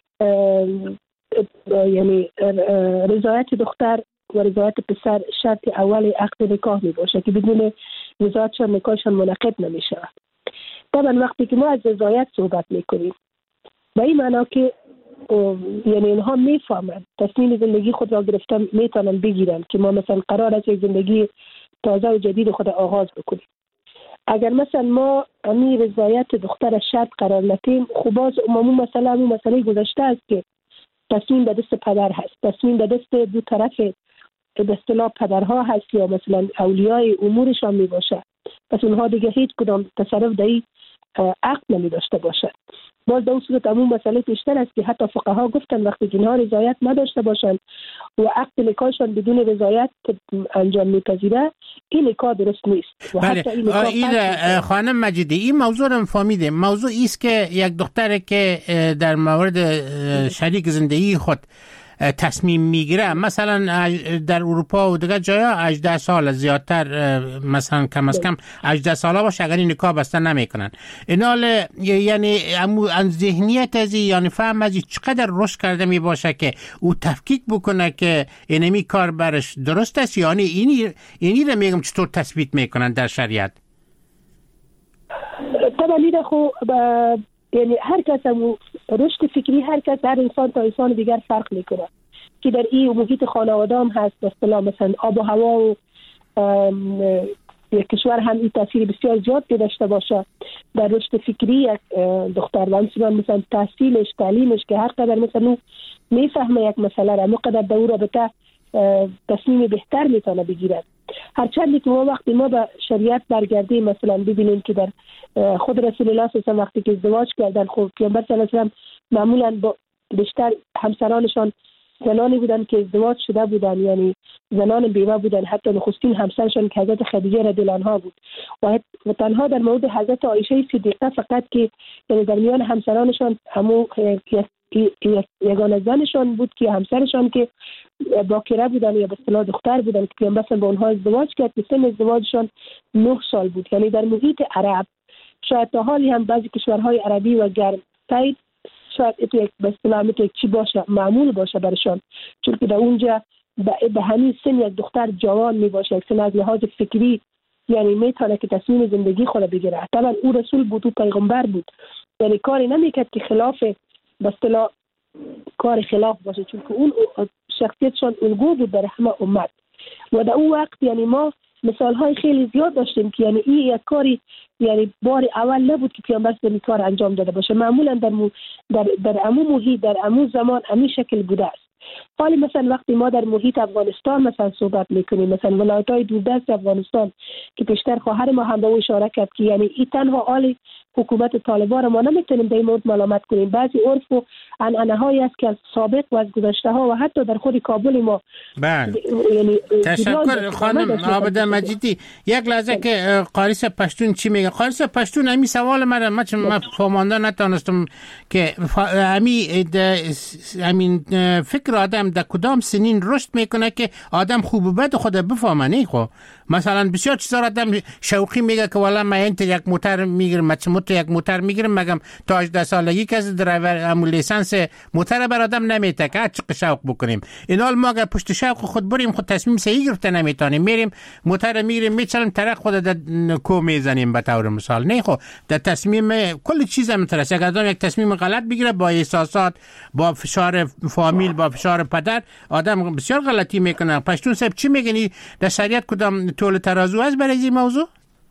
یعنی رضایت دختر و رضایت پسر شرط اول عقد نکاح می باشه که بدون رضایتشان نکاحشان منعقد نمی شود. طبعا وقتی که ما از رضایت صحبت میکنیم به این معنا که یعنی اینها میفهمند تصمیم زندگی خود را گرفتن میتونن بگیرن که ما مثلا قرار است یک زندگی تازه و جدید خود آغاز بکنیم. اگر مثلا ما همین رضایت دختر شرط قرار ندیم، خب باز عمومی مثلا همون مسئله گذشته است که تصمیم به دست پدر هست، تصمیم به دست دو طرف به اصطلاح پدرها هست یا مثلا اولیای امورشان می باشه، پس اونها دیگه هیچ کدام تصرف در این عقد نمی داشته باشد. باز در اون صورت همون مسئله پیشتر است که حتی فقها گفتن وقتی که اینها رضایت نداشته باشند و عقد نکاحشان بدون رضایت انجام میپذیره، این نکاح درست نیست. بله این خانم مجیدی این موضوع رو فهمیده. موضوع است که یک دختر که در مورد شریک زندگی خود تصمیم میگیره، مثلا در اروپا و دیگر جاها هجده سال زیادتر، مثلا کم از کم هجده ساله باشه اگر این نکاح بسته نمیکنن. اینال یعنی ان ذهنیت از یعنی فهم از چقدر رشد کرده می باشه که او تفکیک بکنه که اینمی کار برش درست است، یعنی اینی اینی رو میگم چطور تثبیت میکنن در شریعت. طبعا این خو یعنی هر کس هم رشد فکری هر کس هر انسان تا انسان دیگر فرق میکنه که در این محیط خانواده هم هست، به اصطلاح مثلا آب و هوا و یک کشور هم این تاثیر بسیار زیاد داشته باشه در رشد فکری یک دختر و همچنان مثلا تحصیلش تعلیمش که هر قدر مثلا میفهمه یک مسئله را مقدر در او رابطه تصمیم بهتر میتونه بگیرد. هرچند که ما وقتی ما به شریعت برگردیم مثلا ببینیم که در خود رسول الله صلی الله علیه و آله وقتی که ازدواج کردن، خب پیامبر صلی الله علیه و آله معمولا با بیشتر همسرانشان زنانی بودن که ازدواج شده بودن، یعنی زنان بیوه بودن. حتی نخستین همسرشان که حضرت خدیجه رضی الله عنها بود و تنها در مورد حضرت عایشه صدیقه فقط که یعنی در میان همسرانشان همو یگانه زنشان بود که همسرشان که باکره بودن یا به اصطلاح دختر بودن که پیامبر با اونها ازدواج کرد که سن ازدواجشان نه سال بود. یعنی در محیط عرب شاید تا حالی هم بعضی کشورهای عربی و گرم تایید شاید یک به اصطلاح یک چی باشه معمول باشه برشان، چون که در اونجا به همین سن یک دختر جوان می باشه، یک سن از لحاظ فکری یعنی میتونه که تصمیم زندگی خود بگیره. طبعا او رسول بود، او پیغمبر بود، یعنی کاری نمیکرد که خلاف به اصطلاح کار خلاف باشه، چون که اون شخصیتشان الگو بود در همه امت. و در اون وقت یعنی ما مثال های خیلی زیاد داشتیم که یعنی این یک کاری یعنی بار اول نبود که پیامبر این کار انجام داده باشه، معمولا در مو در در عمو محیط در عمو زمان همین شکل بوده است. حالی مثلا وقتی ما در محیط افغانستان مثلا صحبت میکنیم، مثلا ولایت‌های دوردست افغانستان که پیشتر خواهر ما هم به او اشاره کرد که یعنی این تنها حال حکومت طالبان ما نمیتونیم در این مورد ملامت کنیم. بعضی عرف و عنعنه‌هایی است که از سابق و از گذشته ها و حتی در خود کابل ما. بله یعنی تشکر خانم عابده مجیدی. یک لحظه که قاریس پشتون چی میگه؟ قاریس پشتون همین سوال من من من فهمانده نتونستم که همین همین فکر آدم در کدام سنین رشد میکنه که آدم خوب و بد خود بفهمه. نه خب مثلا بسیار چیزا آدم شوقی میگه که والا من انت یک موتور میگیرم، مثلا یک موتور میگیرم، مگم تا هجده سالگی کسی درایور ام لیسانس موتور بر آدم نمیته که چه شوق بکنیم. این حال ما اگر پشت شوق خود بریم خود تصمیم صحیح گرفته نمیتونیم، میریم موتور میگیریم میچلیم طرق خود در کو میزنیم به طور مثال. نه خب در تصمیم کل چیز هم ترس اگر آدم یک تصمیم غلط بگیره با احساسات، با فشار فامیل، با فشار پدر، آدم بسیار غلطی میکنه. پشتون صاحب چی میگنی؟ در شریعت کدام طول ترازو است برای این موضوع؟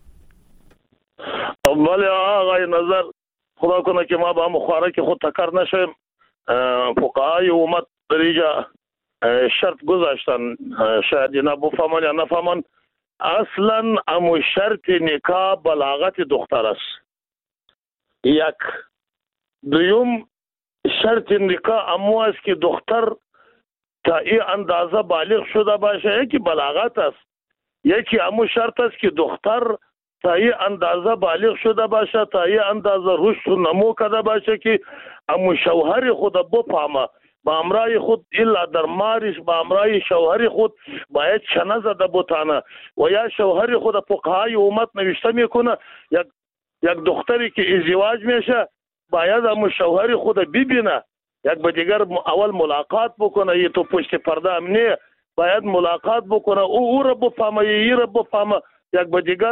ولی آقای نظر خدا کنه که ما با هم خواره که خود تکر نشیم. فقهای امت در اینجا شرط گذاشتن، شاید اینا بفهمن یا نفهمن. اصلا امو شرط نکاح بلاغت دختر است. یک دویم شرط نکاح امو است که دختر تا این اندازه بالغ شده باشه، یکی بلاغت است. یکی امو شرط است که دختر تا این اندازه بالغ شده باشه، تا این اندازه رشد و نمو کرده باشه که امو شوهر خود بفهمه، با امرای خود الا در مارش با امرای شوهر خود باید چنه زده بتانه. و یا شوهر خود فقهای امت نوشته میکنه یک یک دختری که ازدواج میشه باید امو شوهر خود ببینه، یک به دیگر اول ملاقات بکنه، یه تو پشت پرده امنیه باید ملاقات بکنه، او او را بفهمه، یه را بفهمه، یک به دیگر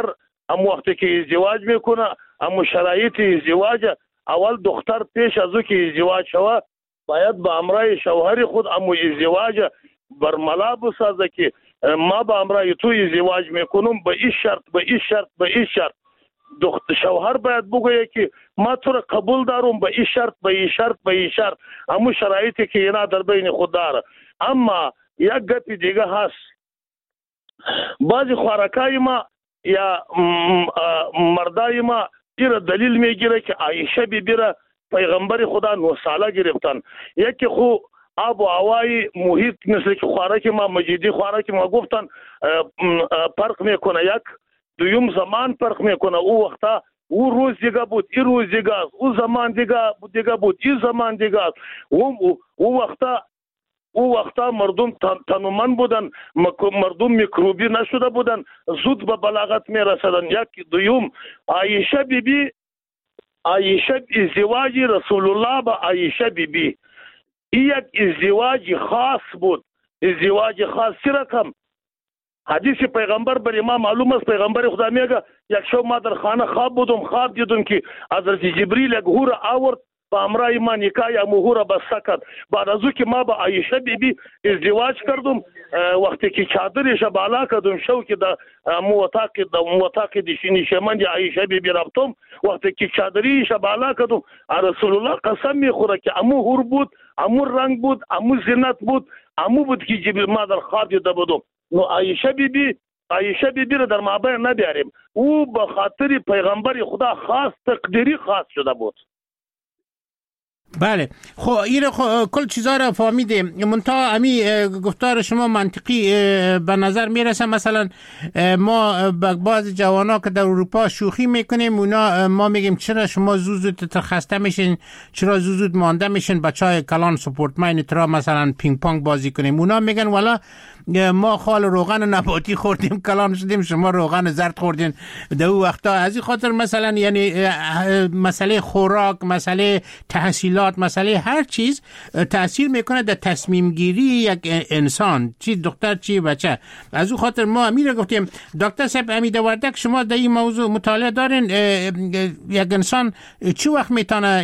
اما وقتی که ازدواج میکنه اما شرایط ازدواج اول دختر پیش از او که ازدواج شوه باید به امرای شوهر خود اما ازدواج برملا بسازه که ما به امرای تو ازدواج میکنم به این شرط به این شرط به این شرط. دختر شوهر باید بگویه که ما تو را قبول دارم به این شرط به این شرط به این شرط اما شرایطی که اینا در بین خود داره. اما یک گپی دیگه هست، بعضی خوارکای ما یا مردای ما ایره دلیل میگیره که عایشه بی بی را پیغمبر خدا نه ساله گرفتن. یکی خو آب و هوای محیط مثل که خوارک ما مجیدی خوارک ما گفتن فرق میکنه، یک دویم زمان فرق میکنه. او وقتا او روز دیگه بود این روز دیگه است، او زمان دیگه دیگه بود این زمان دیگه است. او او وقتا او وقتا مردم تنومن بودن، مردم میکروبی نشده بودن، زود به بلاغت میرسدن. یک دویم عایشه بی بی عایشه ازدواج رسول الله با عایشه بی بی این یک ازدواج خاص بود، ازدواج خاص. چی رقم حدیث پیغمبر بر ما معلوم است، پیغمبر خدا میگه یک شب ما در خانه خواب بودم، خواب دیدم که حضرت جبریل یک حور آورد با امرای ما نکاح یا مهور بسته کرد. بعد از او که ما با عایشه بی بی ازدواج کردم، وقتی که چادرش بالا کردم شو که در موتاق در موتاق دشینی شمن عایشه بی بی رفتم، وقتی که چادریش بالا کردم رسول الله قسم میخوره که امو حور بود، امو رنگ بود، امو زینت بود، امو بود که جبریل ما در خواب دیده بودم. نو عایشه بی بی عایشه بی بی را در مابین نبیاریم، او به خاطر پیغمبر خدا خاص تقدیری خاص شده بود. بله خب این خب کل چیزا را فهمیدیم، منتها امی گفتار شما منطقی به نظر میرسه. مثلا ما بعضی جوانا که در اروپا شوخی میکنیم، اونا ما میگیم چرا شما زود خسته میشین، چرا زود مانده میشین، بچهای کلان سپورتمن ترا مثلا پینگ پونگ بازی کنیم. اونا میگن والا ما خال روغن نباتی خوردیم کلان شدیم، شما روغن زرد خوردین در اون وقتا. از این خاطر مثلا یعنی مسئله خوراک، مسئله تحصیلات، مسئله هر چیز تأثیر میکنه در تصمیم گیری یک انسان، چی دختر چی بچه. از اون خاطر ما امیر گفتیم دکتر صاحب امید وردک شما در این موضوع مطالعه دارین، یک انسان چی وقت میتونه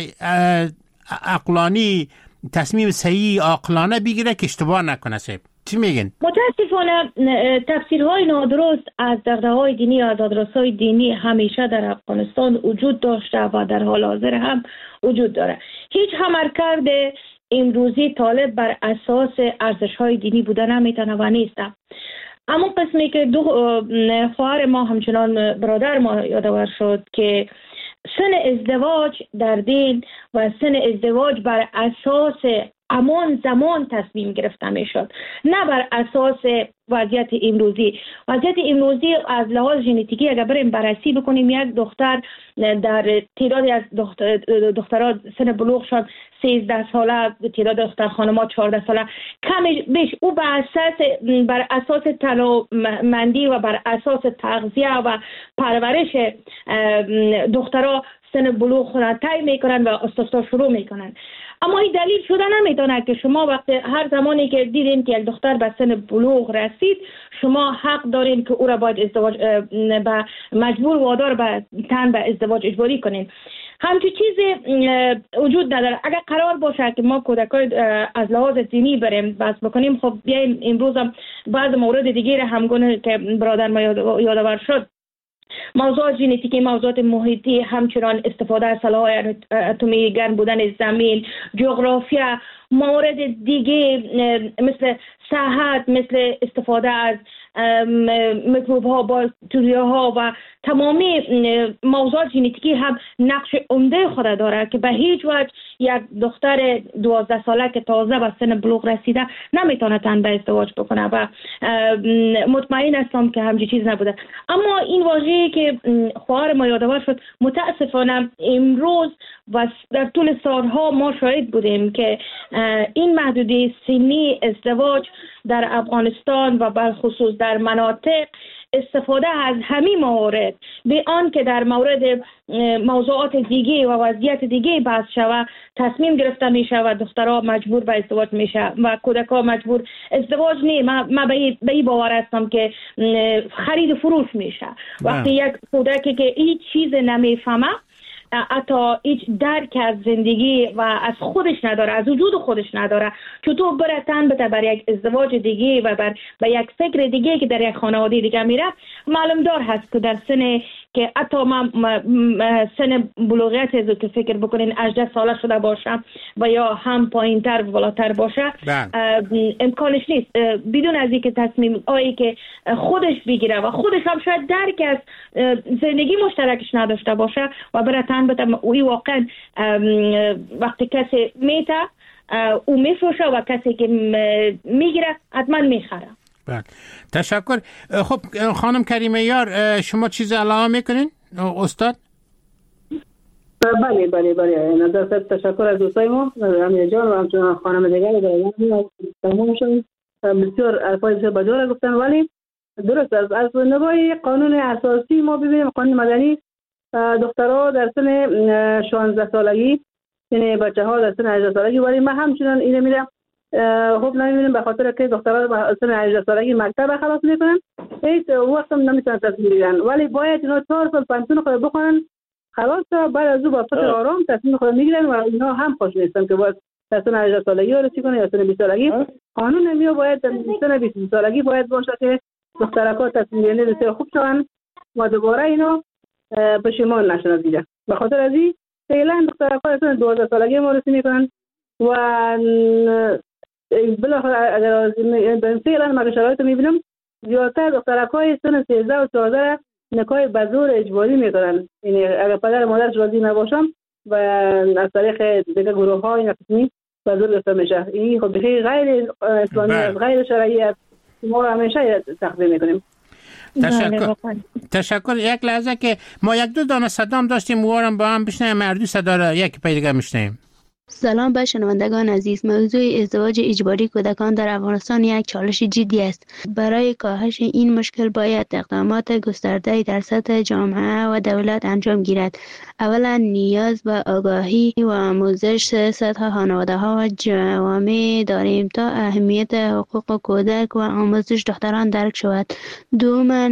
عقلانی تصمیم صحیح عقلانه بگیره که اشتباه نکنه؟ صاحب چی میگن؟ متاسفانه تفسیرهای نادرست از دغدغه‌های دینی و از آدرس‌های دینی همیشه در افغانستان وجود داشته و در حال حاضر هم وجود داره. هیچ عملکرد امروزی طالب بر اساس ارزش‌های دینی بوده نمیتونه و نیست. اما قسمی که دو خواهر ما همچنان برادر ما یادآور شد که سن ازدواج در دین و سن ازدواج بر اساس امان زمان تصمیم گرفته می شد، نه بر اساس وضعیت امروزی. وضعیت امروزی از لحاظ ژنتیکی اگر بریم بررسی بکنیم، یک دختر در تعدادی از دختر دخترها سن بلوغ شد سیزده ساله، تعداد دختر خانم‌ها چهارده ساله، کمی بیش او بر اساس بر اساس تنومندی و بر اساس تغذیه و پرورش دخترها سن بلوغ خود را طی میکنن و استفسار شروع میکنن. اما این دلیل شده نمیتونه که شما وقتی هر زمانی که دیدین که یک دختر به سن بلوغ رسید شما حق دارین که او را باید ازدواج به مجبور وادار به تن به ازدواج اجباری کنین. همچین چیزی وجود نداره. اگر قرار باشه که ما کودکای از لحاظ دینی بریم بس بکنیم، خب بیایم امروز هم بعض مورد دیگه را همگونه که برادر ما یادآور شد، موضوعات ژنتیکی، موضوعات محیطی، همچنان استفاده از سلاح‌های اتمی، گرم بودن زمین، جغرافیا، موارد دیگه مثل صحت، مثل استفاده از میکروب ها، باکتریا ها و تمامی موضوعات ژنتیکی هم نقش عمده خود داره که به هیچ وجه یک دختر دوازده ساله که تازه به سن بلوغ رسیده نمیتونه تن به ازدواج بکنه و مطمئن هستم که همچین چیز نبوده. اما این واژه‌ای که خواهر ما یادآور شد، متاسفانه امروز و در طول سالها ما شاهد بودیم که این محدودی سنی ازدواج در افغانستان و بالخصوص در مناطق استفاده از همین موارد به آن که در مورد موضوعات دیگه و وضعیت دیگه بحث شود تصمیم گرفته میشه و دخترها مجبور به ازدواج میشه و کودک‌ها مجبور ازدواج نه. من به این باور هستم که خرید و فروش میشه. وقتی یک کودکی که هیچ چیز نمیفهمه، حتی هیچ درک از زندگی و از خودش نداره، از وجود خودش نداره، چطور بره تن بده بر یک ازدواج دیگه و بر به یک فکر دیگه که در یک خانواده دیگه میره. معلوم دار هست که در سن که حتی من سن بلوغیت از که فکر بکنین هجده ساله شده باشه و یا هم پایین تر و بالاتر باشه، امکانش نیست بدون از اینکه تصمیم آیی که خودش بگیره و خودش هم شاید درک از زندگی مشترکش نداشته باشه و بره تن بده. اوی واقعا وقتی کسی میته او میفروشه و کسی که میگیره حتما میخره. بله، تشکر. خب خانم کریمه یار، شما چیز علاوه میکنین استاد؟ بله بله بله نظر تشکر از دوستای ما امیر جان و همچنان خانم دیگر تمام شد. بسیار الفاظ بسیار گفتن، ولی درست است. از نگاه قانون اساسی ما ببینیم، قانون مدنی، دخترها در سن شانزده سالگی، یعنی بچه ها در سن هجده سالگی، ولی ما همچنان اینه میرم خب نمیبینیم به خاطر که دخترها در سن هجده سالگی مکتب خلاص میکنن، هیچ وقت هم نمیتونن تصمیم بگیرن، ولی باید اینا چهار سال پنجتون خود بخونن خلاص، بعد از او با فکر آرام تصمیم خود میگیرن و اینا هم خوش نیستن که باید در سن هجده سالگی رسید کنه یا سن بیست سالگی. قانون نمیو باید در سن بیست سالگی باید باشه که دخترها تصمیم گیری بسیار خوب شون و دوباره اینا پشیمان نشن دیگه. به خاطر از این فعلا دخترها در سن دوازده سالگی معرفی میکنن و بالاخره اگر به فعلا ما شرایط میبینم زیادتر دخترهای سن سیزده و چهارده نکاح به زور اجباری میکنن. یعنی اگر پدر مادرش راضی نباشن و از طریق دیگه گروه های نقصی به زور گرفته میشه. این خب بخیر غیر اسلامی است، غیر شرعی است. ما همیشه تقدیم میکنیم. تشکر. تشکر. یک لحظه که ما یک دو دانه صدام داشتیم، موارم با هم بشنیم، مردو صدا را یک پای دیگه میشنیم. سلام به شنوندگان عزیز. موضوع ازدواج اجباری کودکان در افغانستان یک چالش جدی است. برای کاهش این مشکل باید اقدامات گسترده در سطح جامعه و دولت انجام گیرد. اولا نیاز به آگاهی و آموزش سطح خانواده ها و جوامع داریم تا اهمیت حقوق کودک و آموزش دختران درک شود. دوما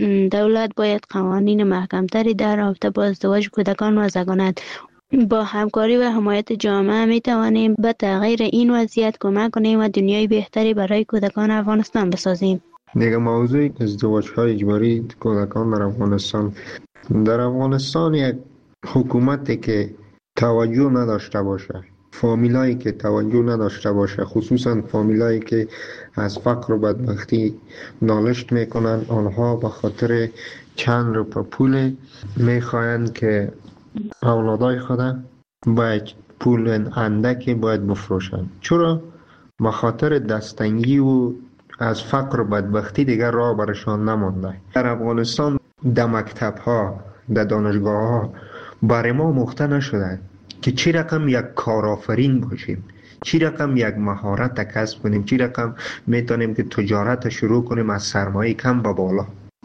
دولت باید قوانین محکمتری در رابطه با ازدواج کودکان وضع کند. با همکاری و حمایت جامعه می توانیم به تغییر این وضعیت کمک کنیم و دنیای بهتری برای کودکان افغانستان بسازیم. دیگه موضوع ازدواج‌های اجباری کودکان در افغانستان، در افغانستان یک حکومتی که توجه نداشته باشه، فامیلایی که توجه نداشته باشه، خصوصا فامیلایی که از فقر و بدبختی نالشت میکنن، آنها به خاطر چند روپه پول میخواهند که اولادای خدا باید پول اندکی باید بفروشن. چرا؟ به خاطر دستنگی و از فقر و بدبختی دیگر راه برشان نمانده. در افغانستان در مکتب ها، در دانشگاه ها برای ما مخته نشده که چی رقم یک کارآفرین باشیم، چی رقم یک مهارت کسب کنیم، چی رقم میتونیم که تجارت شروع کنیم از سرمایه کم به بالا.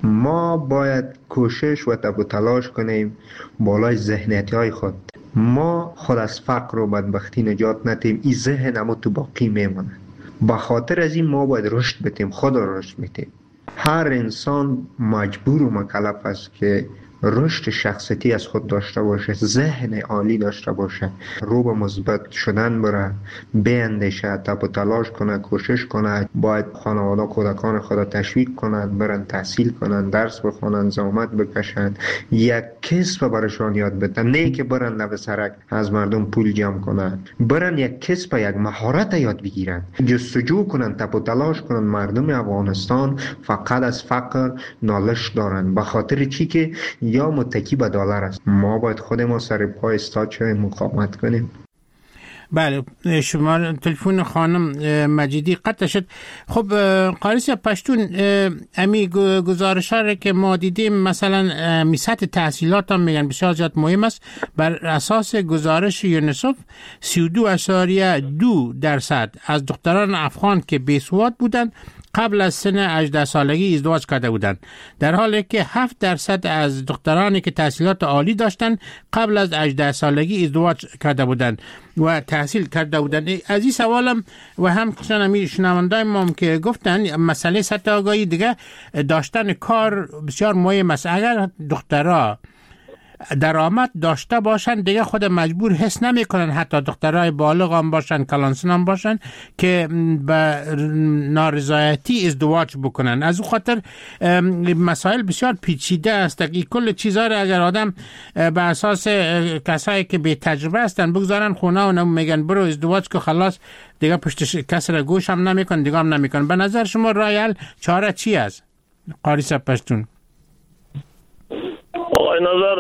ما باید کوشش و تب و تلاش کنیم بالای ذهنیتی های خود. ما خود از فقر و بدبختی نجات ندیم، این ذهن اما تو باقی میمونه. به خاطر از این ما باید رشد بتیم، خود رشد بتیم. هر انسان مجبور و مکلف است که رشد شخصیتی از خود داشته باشه، ذهن عالی داشته باشه، رو به مثبت شدن بره، بیندیشه، تب و تلاش کنه، کوشش کنه. باید خانواده کودکان خود تشویق کنند برن تحصیل کنند، درس بخونند، زحمت بکشند، یک کسب برشان یاد بدن، نه که برن لب سرک از مردم پول جمع کنند، برن یک کسب، یک مهارت یاد بگیرن، جستجو کنند، تب و تلاش کنند. مردم افغانستان فقط از فقر نالش دارند. به خاطر چی؟ که یا متکی به دلار است. ما باید خود ما سر پای استاد شویم، مقاومت کنیم. بله، شما تلفن خانم مجیدی قطع شد. خب قاریس پشتون، امی گزارش ها که ما دیدیم، مثلا میسات تحصیلات هم میگن بسیار زیاد مهم است. بر اساس گزارش یونیسف سی و دو اشاریه دو درصد از دختران افغان که بیسواد بودند قبل از سن هجده سالگی ازدواج کرده بودند، در حالی که هفت درصد از دخترانی که تحصیلات عالی داشتند قبل از هجده سالگی ازدواج کرده بودند و تحصیل کرده بودند. از این سوالم و هم خصوصا شنوندای ما که گفتن مسئله سطح آگاهی دیگه داشتن کار بسیار مهم است. اگر دخترها درآمد داشته باشن دیگه خود مجبور حس نمی کنن، حتی دخترای بالغ هم باشن کلانسن هم باشن، که به نارضایتی ازدواج بکنن. از اون خاطر مسائل بسیار پیچیده است که کل چیزها را اگر آدم به اساس کسایی که بی تجربه هستن بگذارن خونه و میگن برو ازدواج که خلاص دیگه پشت کس را گوش هم نمی کن دیگه هم نمی کن. به نظر شما راه حل چاره چی است قاری صاحب پشتون؟ آقای نظر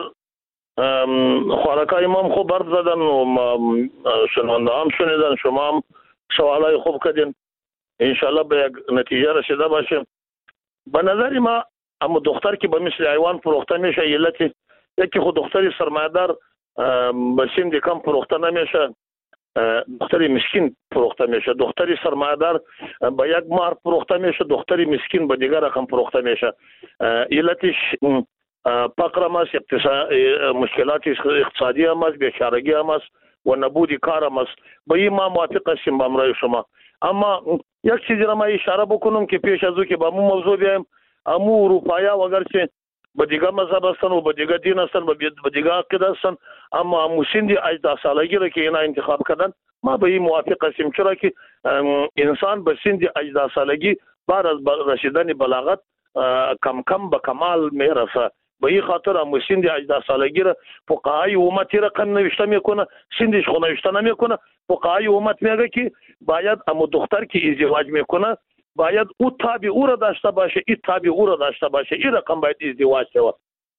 خوارکای ما خوب برد زدن و شنونده هم شنیدن، شما هم سوالای خوب کردین، انشالله به یک نتیجه رسیده باشیم. به نظر ما اما دختر که به مثل حیوان فروخته میشه، علتی یکی خود دختری سرمایه‌دار به سن کم فروخته نمیشه، دختری مسکین فروخته میشه. دختری سرمایه‌دار به یک مهر فروخته میشه، دختری مسکین به دیگر رقم فروخته میشه. علتش فقر هم است، مشکلات اقتصادی هم است، بیچارگی هم است و نبود کار هم است. به این ما موافق هستیم با امرای شما. اما یک چیزی را ما اشاره بکنم که پیش از او که با مو موضوع بیایم، امو اروپایا اگرچه به دیگه مذهب هستن و به دیگه دین هستن و به دیگه عقیده هستن، اما امو سن هجده سالگی را که اینا انتخاب کردن ما به این موافق هستیم، چرا که انسان به سن هجده سالگی بعد از رسیدن بلاغت کم کم به کمال میرسه. به این خاطر هم سن هجده سالگی را فقهای امت رقم نوشته میکنه، سنش خو نوشته نمیکنه. فقهای امت میگه که باید اما دختر که ازدواج میکنه باید او تابع او را داشته باشه، این تابع او را داشته باشه، این رقم باید ازدواج شود.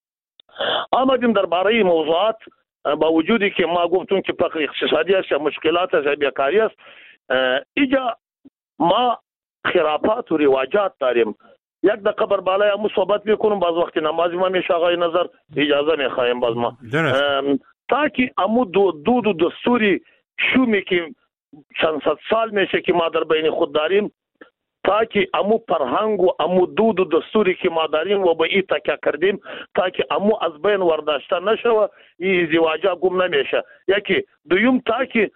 آمدیم درباره موضوعات، با وجودی که ما گفتیم که فقر اقتصادی است، مشکلات است، بیکاری است، اینجا ما خرافات و رواجات داریم. یک دقیقه بر بالای امو صحبت میکنم، باز وقتی نماز ما میشه آقای نظر اجازه میخوایم باز ما تا که امو دو دو دو دستوری شومی که چند صد سال میشه که ما در بین خود داریم، تا که امو فرهنگ و امو دو دو دستوری که ما داریم و به این تکیه کردیم تا که امو از بین ورداشته نشه و این ازدواجا گم نمیشه. یکی دویم تا که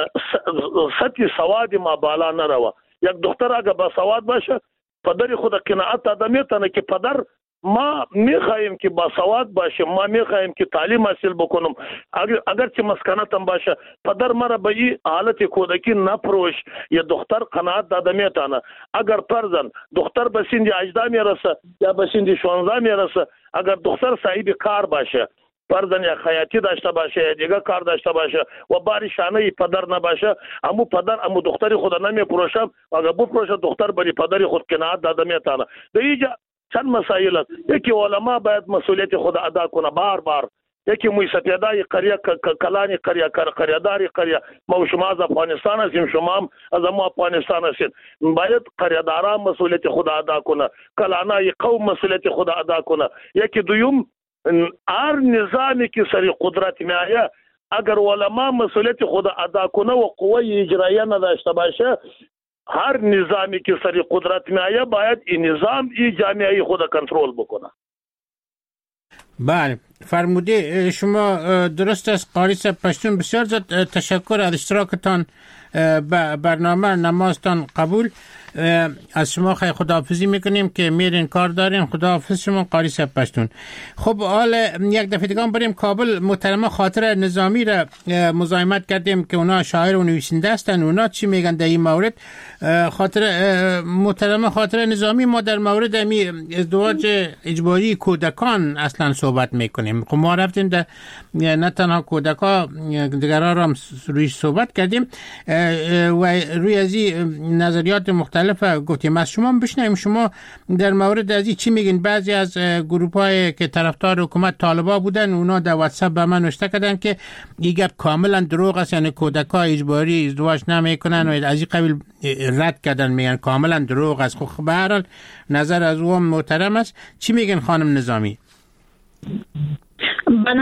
سطح سواد ما بالا نروه. یک دختر اگه با سواد باشه پدر خود قناعت داده میتونه که پدر ما میخوایم که با سواد باشه، ما میخوایم که تعلیم حاصل بکنم، اگر اگر که مسکنتم باشه پدر مرا به این حالت کودکی نپروش. یا دختر قناعت داده میتونه اگر فرزن دختر به سن هجده میرسه یا به سن شانزده میرسه، اگر دختر صاحب کار باشه، فرزن یا خیاطی داشته باشه یا دیگه کار داشته باشه و باری شانه پدر نباشه، امو پدر امو دختری خود نمیپروشه. اگر بپروشه دختر بری پدری خود قناعت داده میتونه. در اینجا چند مسائل است. یکی علما باید مسئولیت خود ادا کنه بار بار. یکی موی سپیدای قریه کلانی قریه قریه‌داری قریه ما شما از افغانستان هستیم، شما هم از ما افغانستان هستید، باید قریه‌داران مسئولیت خود ادا کنه، کلانای قوم مسئولیت خود ادا کنه. یکی دویم هر نظامی که سری قدرت میایه اگر علما مسئولیت خود ادا کنه و قوه اجراییه نداشته باشه، هر نظامی که سری قدرت میایه باید این نظام این جامعه خود کنترل بکنه. بله فرموده شما درست است قاری صاحب پشتون. بسیار زیاد تشکر از اشتراکتان برنامه نمازتان قبول. از شما خیلی خداحافظی میکنیم که میرین کار دارین. خداحافظ شما قاری صاحب پشتون. خب حال یک دفعه دیگه بریم کابل. محترمه خاطر نظامی را مزاحمت کردیم که اونا شاعر و نویسنده هستن، اونا چی میگن در این مورد. خاطر محترمه خاطر نظامی ما در مورد امی ازدواج اجباری کودکان اصلا صحبت میکنیم. خب ما رفتیم در نه تنها کودکا دیگرها را روی صحبت کردیم و روی از این نظریات مختلف گفتیم. از شما بشنویم شما در مورد از این چی میگین. بعضی از گروپ‌های که طرفدار حکومت طالبا بودن اونا در واتساپ به من نوشته کردن که این گپ کاملا دروغ است، یعنی کودکا اجباری ازدواج نمیکنن و از این قبیل رد کردن، میگن کاملا دروغ است. خب به هر حال نظر از او محترم است. چی میگن خانم نظامی؟ من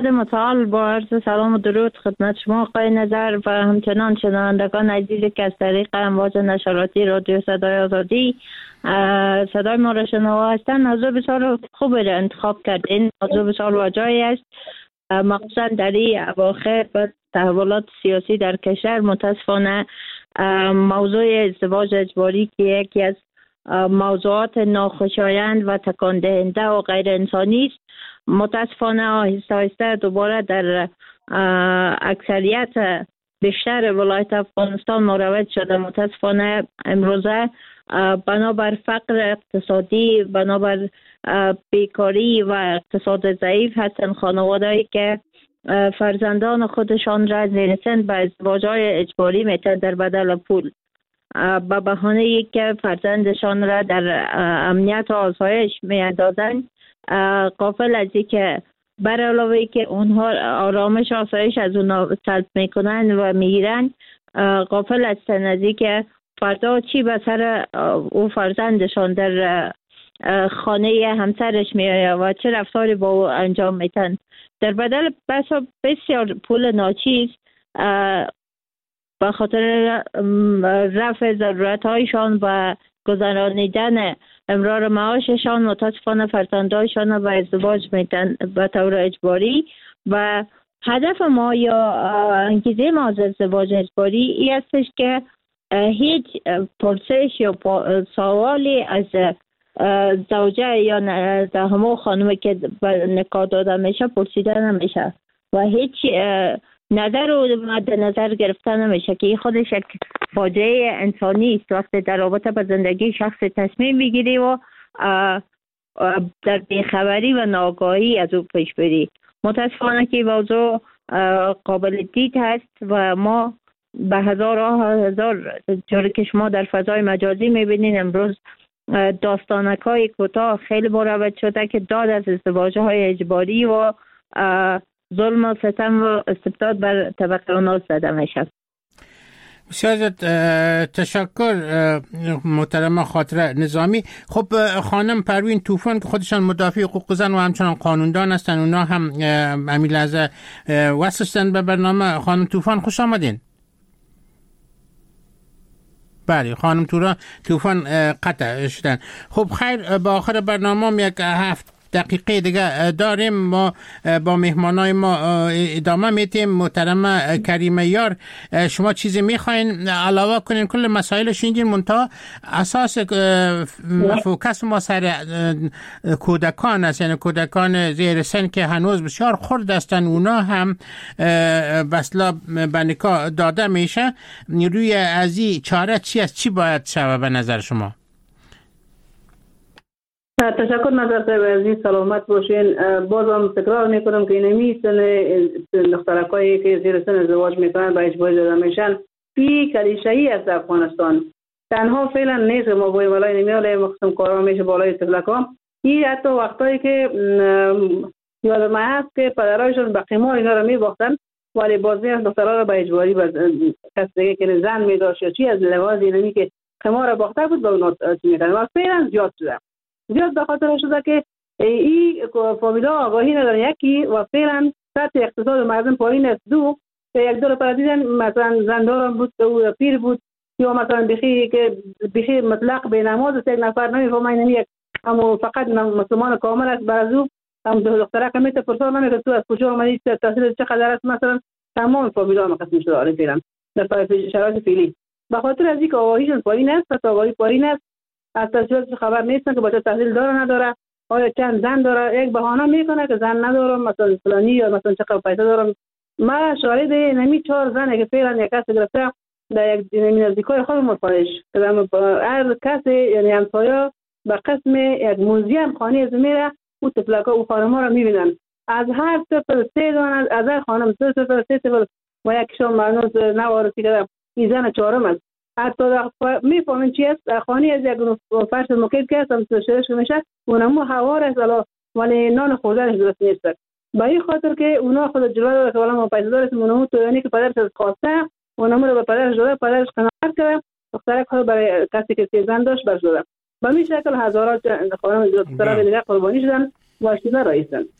خود متعال با عرض سلام و درود خدمت شما آقای نظر و همچنان شنوندگان عزیزی که از طریق امواج نشراتی رادیو صدای آزادی صدای ما را شنوا هستند. موضوع بسیار خوب را انتخاب کردین. موضوع بسیار واجعی است، مخصوصا در این اواخر و تحولات سیاسی در کشور. متاسفانه موضوع ازدواج اجباری که یکی از موضوعات ناخوشایند و تکان دهنده و غیر انسانی است، متاسفانه آهسته آهسته دوباره در اکثریت بیشتر ولایت افغانستان مروج شده. متاسفانه امروزه بنابر فقر اقتصادی، بنابر بیکاری و اقتصاد ضعیف هستند خانوادهایی که فرزندان خودشان را زیر سن به ازدواج‌های اجباری میتن در بدل پول، به بهانه ای که فرزندشان را در امنیت و آسایش میاندازند، غافل از این که بر علاوه ای که اونها آرامش و آسایش از اونها سلب میکنند و میگیرند، غافل از از این که فردا چی به سر او فرزندشان در خانه همسرش میآید و چه رفتاری با او انجام میتن. در بدل بسا بسیار پول ناچیز به خاطر رفع ضرورت هایشان و گذرانیدن امرار معاششان، متاسفانه فرزندایشان به ازدواج میتن به طور اجباری. و هدف ما یا انگیزه ما از ازدواج اجباری ای استش که هیچ پرسش یا سوالی از زوجه یا همون خانومی که نکاح داده میشه پرسیده نمیشه و هیچ نظر و مد نظر گرفته نمیشه که این خودش یک فاجعه انسانی است. وقتی در رابطه با زندگی شخص تصمیم بگیری و در بیخبری و ناآگاهی از او پیش بری. متاسفانه که موضوع قابل دید هست و ما به هزار و هزار جوری که شما در فضای مجازی میبینین امروز داستانک های کوتاه خیلی مروج شده که داد از ازدواج های اجباری و ظلم و ستم و استبداد بر طبقه اوناس زده میشه. بسیار تشکر محترم خاطره نظامی. خب خانم پروین طوفان که خودشان مدافع حقوق زن و همچنان قانوندان هستن، اونا هم امی لحظه وصلشتن به برنامه. خانم طوفان خوش آمدین. بله خانم طوفان قطع شدن. خب خیر، با آخر برنامه هم یک هفت دقیقه دیگه داریم. ما با مهمانای ما ادامه میتیم. محترم کریمه یار، شما چیزی میخواین علاوه کنین؟ کل مسائل شنیدین، منتها اساس فوکس ما سر کودکان است، یعنی کودکان زیر سن که هنوز بسیار خرد هستن، اونا هم بسلا به نکاح داده میشه. روی ازی چاره چی است؟ چی باید شود به نظر شما؟ تشکر نظر صاحب عزیز، سلامت باشین. بازم تکرار میکنم که اینمی سن دخترکایی که زیر سن ازدواج میکنن به اجباری داده میشن این کلیشه‌ای است در افغانستان. تنها فعلا نیست ما باید بالای نمیاله مخصوصا کارا میشه بالای تفلکا. این حتی وقتایی که یادم هست که پدرایشون به قمار اینا رو میباختن، ولی بازی از دخترها رو به اجباری کس دیگه که زن میداشت یا چی از لواز اینمی که قمار رو باخته بود به اونا چی میکنن و فعلا زیاد شده. زیاد به خاطر شده که این فامیلا آگاهی ندارن یکی و فعلا سطح اقتصاد مردم پایین است. دو یک دور پر دیدن مثلا زندارم بود و پیر بود یا مثلا بخی که بخی مطلق به نماز یک نفر نمیفهمه این یک اما فقط مسلمان کامل است. بعضو هم دختره که میته پرسان نمیکنه تو از کجا اومدی، تحصیل چقدر است، مثلا تمام فامیلا مقسم شده آره فعلا در شرایط فعلی به خاطر از اینکه آگاهیشون پایین است. تا آگاهی پایین است از تحصیلات خبر نیستن که بچه تحصیل داره نداره، آیا چند زن داره، یک بهانه میکنه که زن ندارم مثلا فلانی یا مثلا چقدر پیسه دارم. ما شاهد نمی چهار زنه که فعلا یک کس گرفته در یک نزدیکای خود مفارش که هر کسی یعنی همسایه به قسم یک موزیم خانه از میره او تفلکا او خانم ها رو میبینن از هر طفل سه دانه از هر خانم سه طفل سه طفل و یک شام مرنوز نوارسی که این زن چهارم است. حتی میفهمین چی است خانی از یک فرش مکید که هستم شرش میشه اونمو هوار است ولی نان خوردنش درست نیست. به این خاطر که اونا خود جلوه داره که والا ما پیسه دارستیم اونمو تو یعنی که پدرش از خواسته اونمو رو به پدرش داده، پدرش قناعت کرده دخترک ها برای کسی که سیزن داشت برش داده. به می شکل هزارات خانم دخترها به دیگه قربانی شدن و اشتیده رایستن.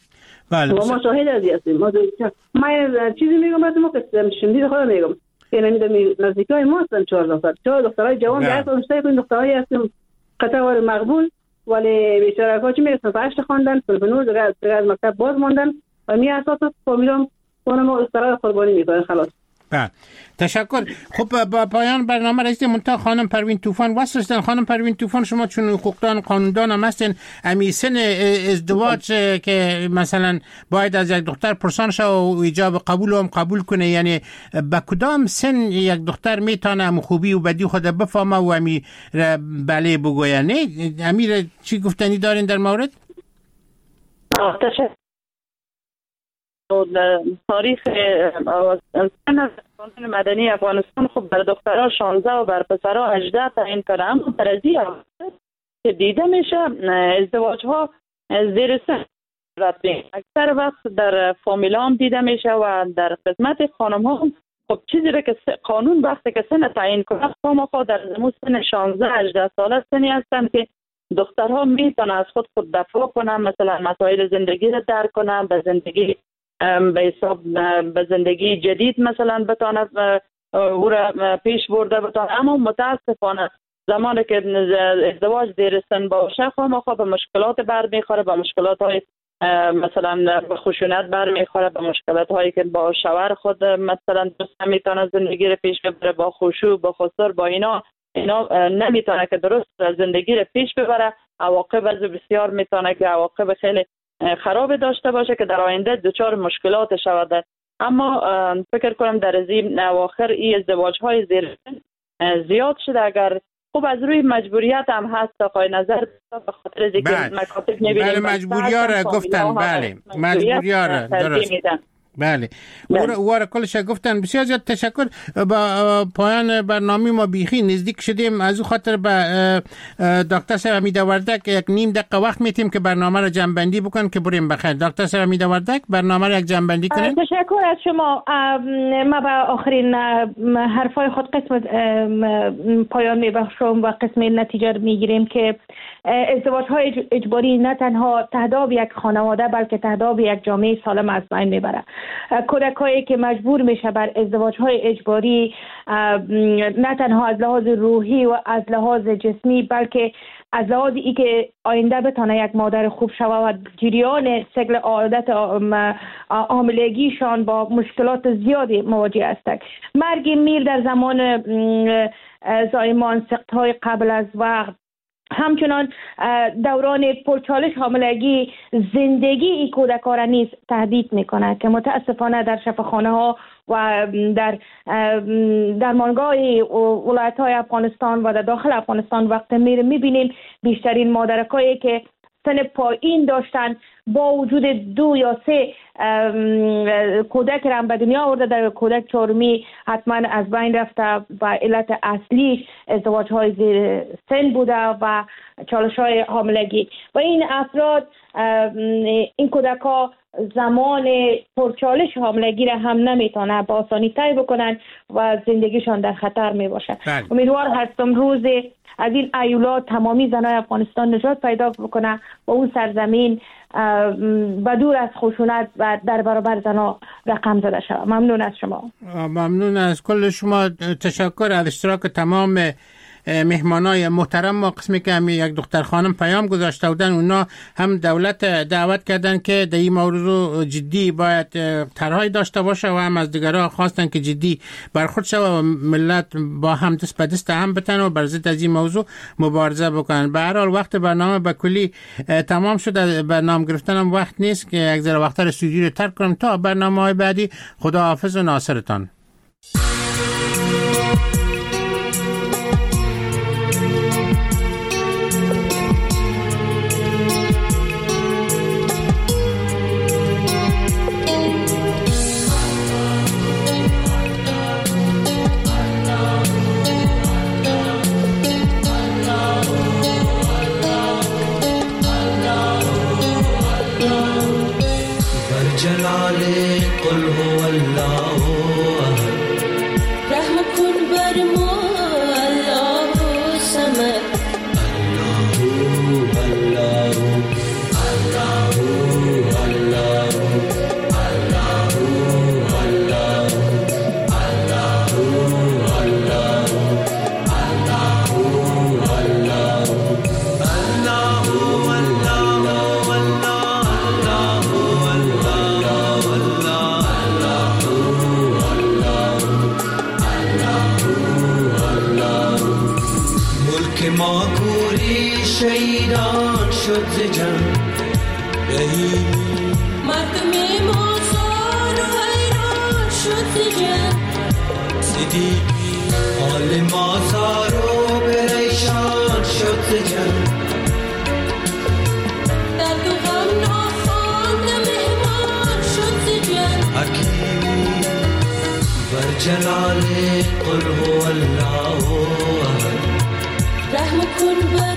بله. و ما شاهد از هستیم. ما من چیزی میگم بعد ما که شمدید خودم میگم که نمیدونم نزدیکای ما هستن چهار دختر چهار دخترای جوان در سال این دخترای هستیم قطعه مقبول ولی بیچاره ها چی میرسن هشت خواندن سلبنور دیگه از مکتب باز ماندن و می اساس فامیلام اونم دخترای قربانی میکنن خلاص. بله تشکر. خب با پایان برنامه رسیدیم. منتها خانم پروین طوفان واسه هستن. خانم پروین طوفان شما چون حقوقدان قانوندان هم هستین، امی سن ازدواج که مثلا باید از یک دختر پرسان شه و ایجاب قبول هم قبول کنه، یعنی با کدام سن یک دختر میتونه ام خوبی و بدی خود بفهمه و امی بله بگویه؟ نه امیر چی گفتنی دارین در مورد؟ تشکر. تاریخ قانون مدنی افغانستان خب بر دخترها شانزده و بر پسرها هجده تعیین کرده، اما در ازی که دیده میشه ازدواج ها زیر سن اکثر وقت در فامیلا هم دیده میشه و در خدمت خانم ها خب چیزی را که قانون وقتی که سن تعیین کنه خانم ها در سن شانزده هجده ساله سنی هستند که دخترها میتونن از خود خود دفاع کنن، مثلا مسائل زندگی را درک کنن، به زندگی به حساب به زندگی جدید مثلا بتونه او را پیش برده بتونه. اما متاسفانه زمانی که ازدواج زیر سن باشه خب به مشکلات برمیخوره، به مشکلات های مثلا به خشونت برمیخوره، به مشکلات هایی که با شوهر خود مثلا درست نمیتونه زندگی را پیش ببره، با خشوع با خسر با اینا اینا نمیتونه که درست زندگی را پیش ببره. عواقب از بسیار میتونه که عواقب خیلی خراب داشته باشه که در آینده دچار مشکلات شود. اما فکر کنم در از این اواخر این ازدواج های زیر زیاد شده. اگر خب از روی مجبوریت هم هست آقای نظر به خاطر از اینکه مکاتب میبینیم بله مجبوریار گفتن بله مجبوریار درست بله واره کلش گفتن. بسیار زیاد تشکر. با پایان برنامه ما بیخی نزدیک شدیم، از او خاطر به دکتر صاحب حمید وردک یک نیم دقیقه وقت میتیم که برنامه را جمع بندی بکن که بریم بخیر. دکتر صاحب حمید وردک برنامه را یک جمع بندی کنین. تشکر از شما. ما به آخرین حرفای خود قسم پایان میبخشم و قسم نتیجه میگیریم که ازدواج های اجباری نه تنها تهداب یک خانواده بلکه تهداب یک جامعه سالم از بین میبره. کودکایی که مجبور میشه بر ازدواج های اجباری نه تنها از لحاظ روحی و از لحاظ جسمی بلکه از لحاظ ای که آینده بتونه یک مادر خوب شوه و جریان سیکل عادت حاملگیشان با مشکلات زیادی مواجه هستند. مرگ میر در زمان زایمان، سقط های قبل از وقت، همچنان دوران پرچالش حاملگی زندگی این کودکان را نیز تهدید میکنه که متاسفانه در شفاخانه ها و در درمانگاه ولایت های افغانستان و در داخل افغانستان وقت میره میبینیم بیشترین مادرکایی که سن پایین داشتن با وجود دو یا سه کودک را به دنیا آورده، در کودک چهارمی حتما از بین رفته و علت اصلی ازدواج های زیر سن بوده و چالش های حاملگی و این افراد این کودک ها زمان پرچالش حاملگی را هم نمیتونه با آسانی طی بکنن و زندگیشان در خطر می باشه. امیدوار هستم روز از این ایولات تمامی زنای افغانستان نجات پیدا بکنه و اون سرزمین و دور از خشونت و در برابر زنها رقم زده شود. ممنون از شما. ممنون از کل شما. تشکر از اشتراک تمام مهمانای محترم ما. قسمی که هم یک دختر خانم پیام گذاشته بودن، اونا هم دولت دعوت کردن که در این موضوع جدی باید طرحی داشته باشه و هم از دیگرها خواستن که جدی برخورد شود و ملت با هم دست به دست هم بتن و بر ضد از این موضوع مبارزه بکنن. به هر حال وقت برنامه به کلی تمام شده، برنامه گرفتنم وقت نیست که یک ذره وقت استودیو رو ترک کنم. تا برنامه‌های بعدی خدا حافظ و ناصرتان. Allah شهیدان شد ز جنگ بهی مردم موسار و حیران شد ز جنگ صدیقی حال مازار و پریشان شد ز جنگ در دو غم ناخوانده مهمان شد ز جنگ حکیمی بر جلال قل هو الله احد رحم کن بر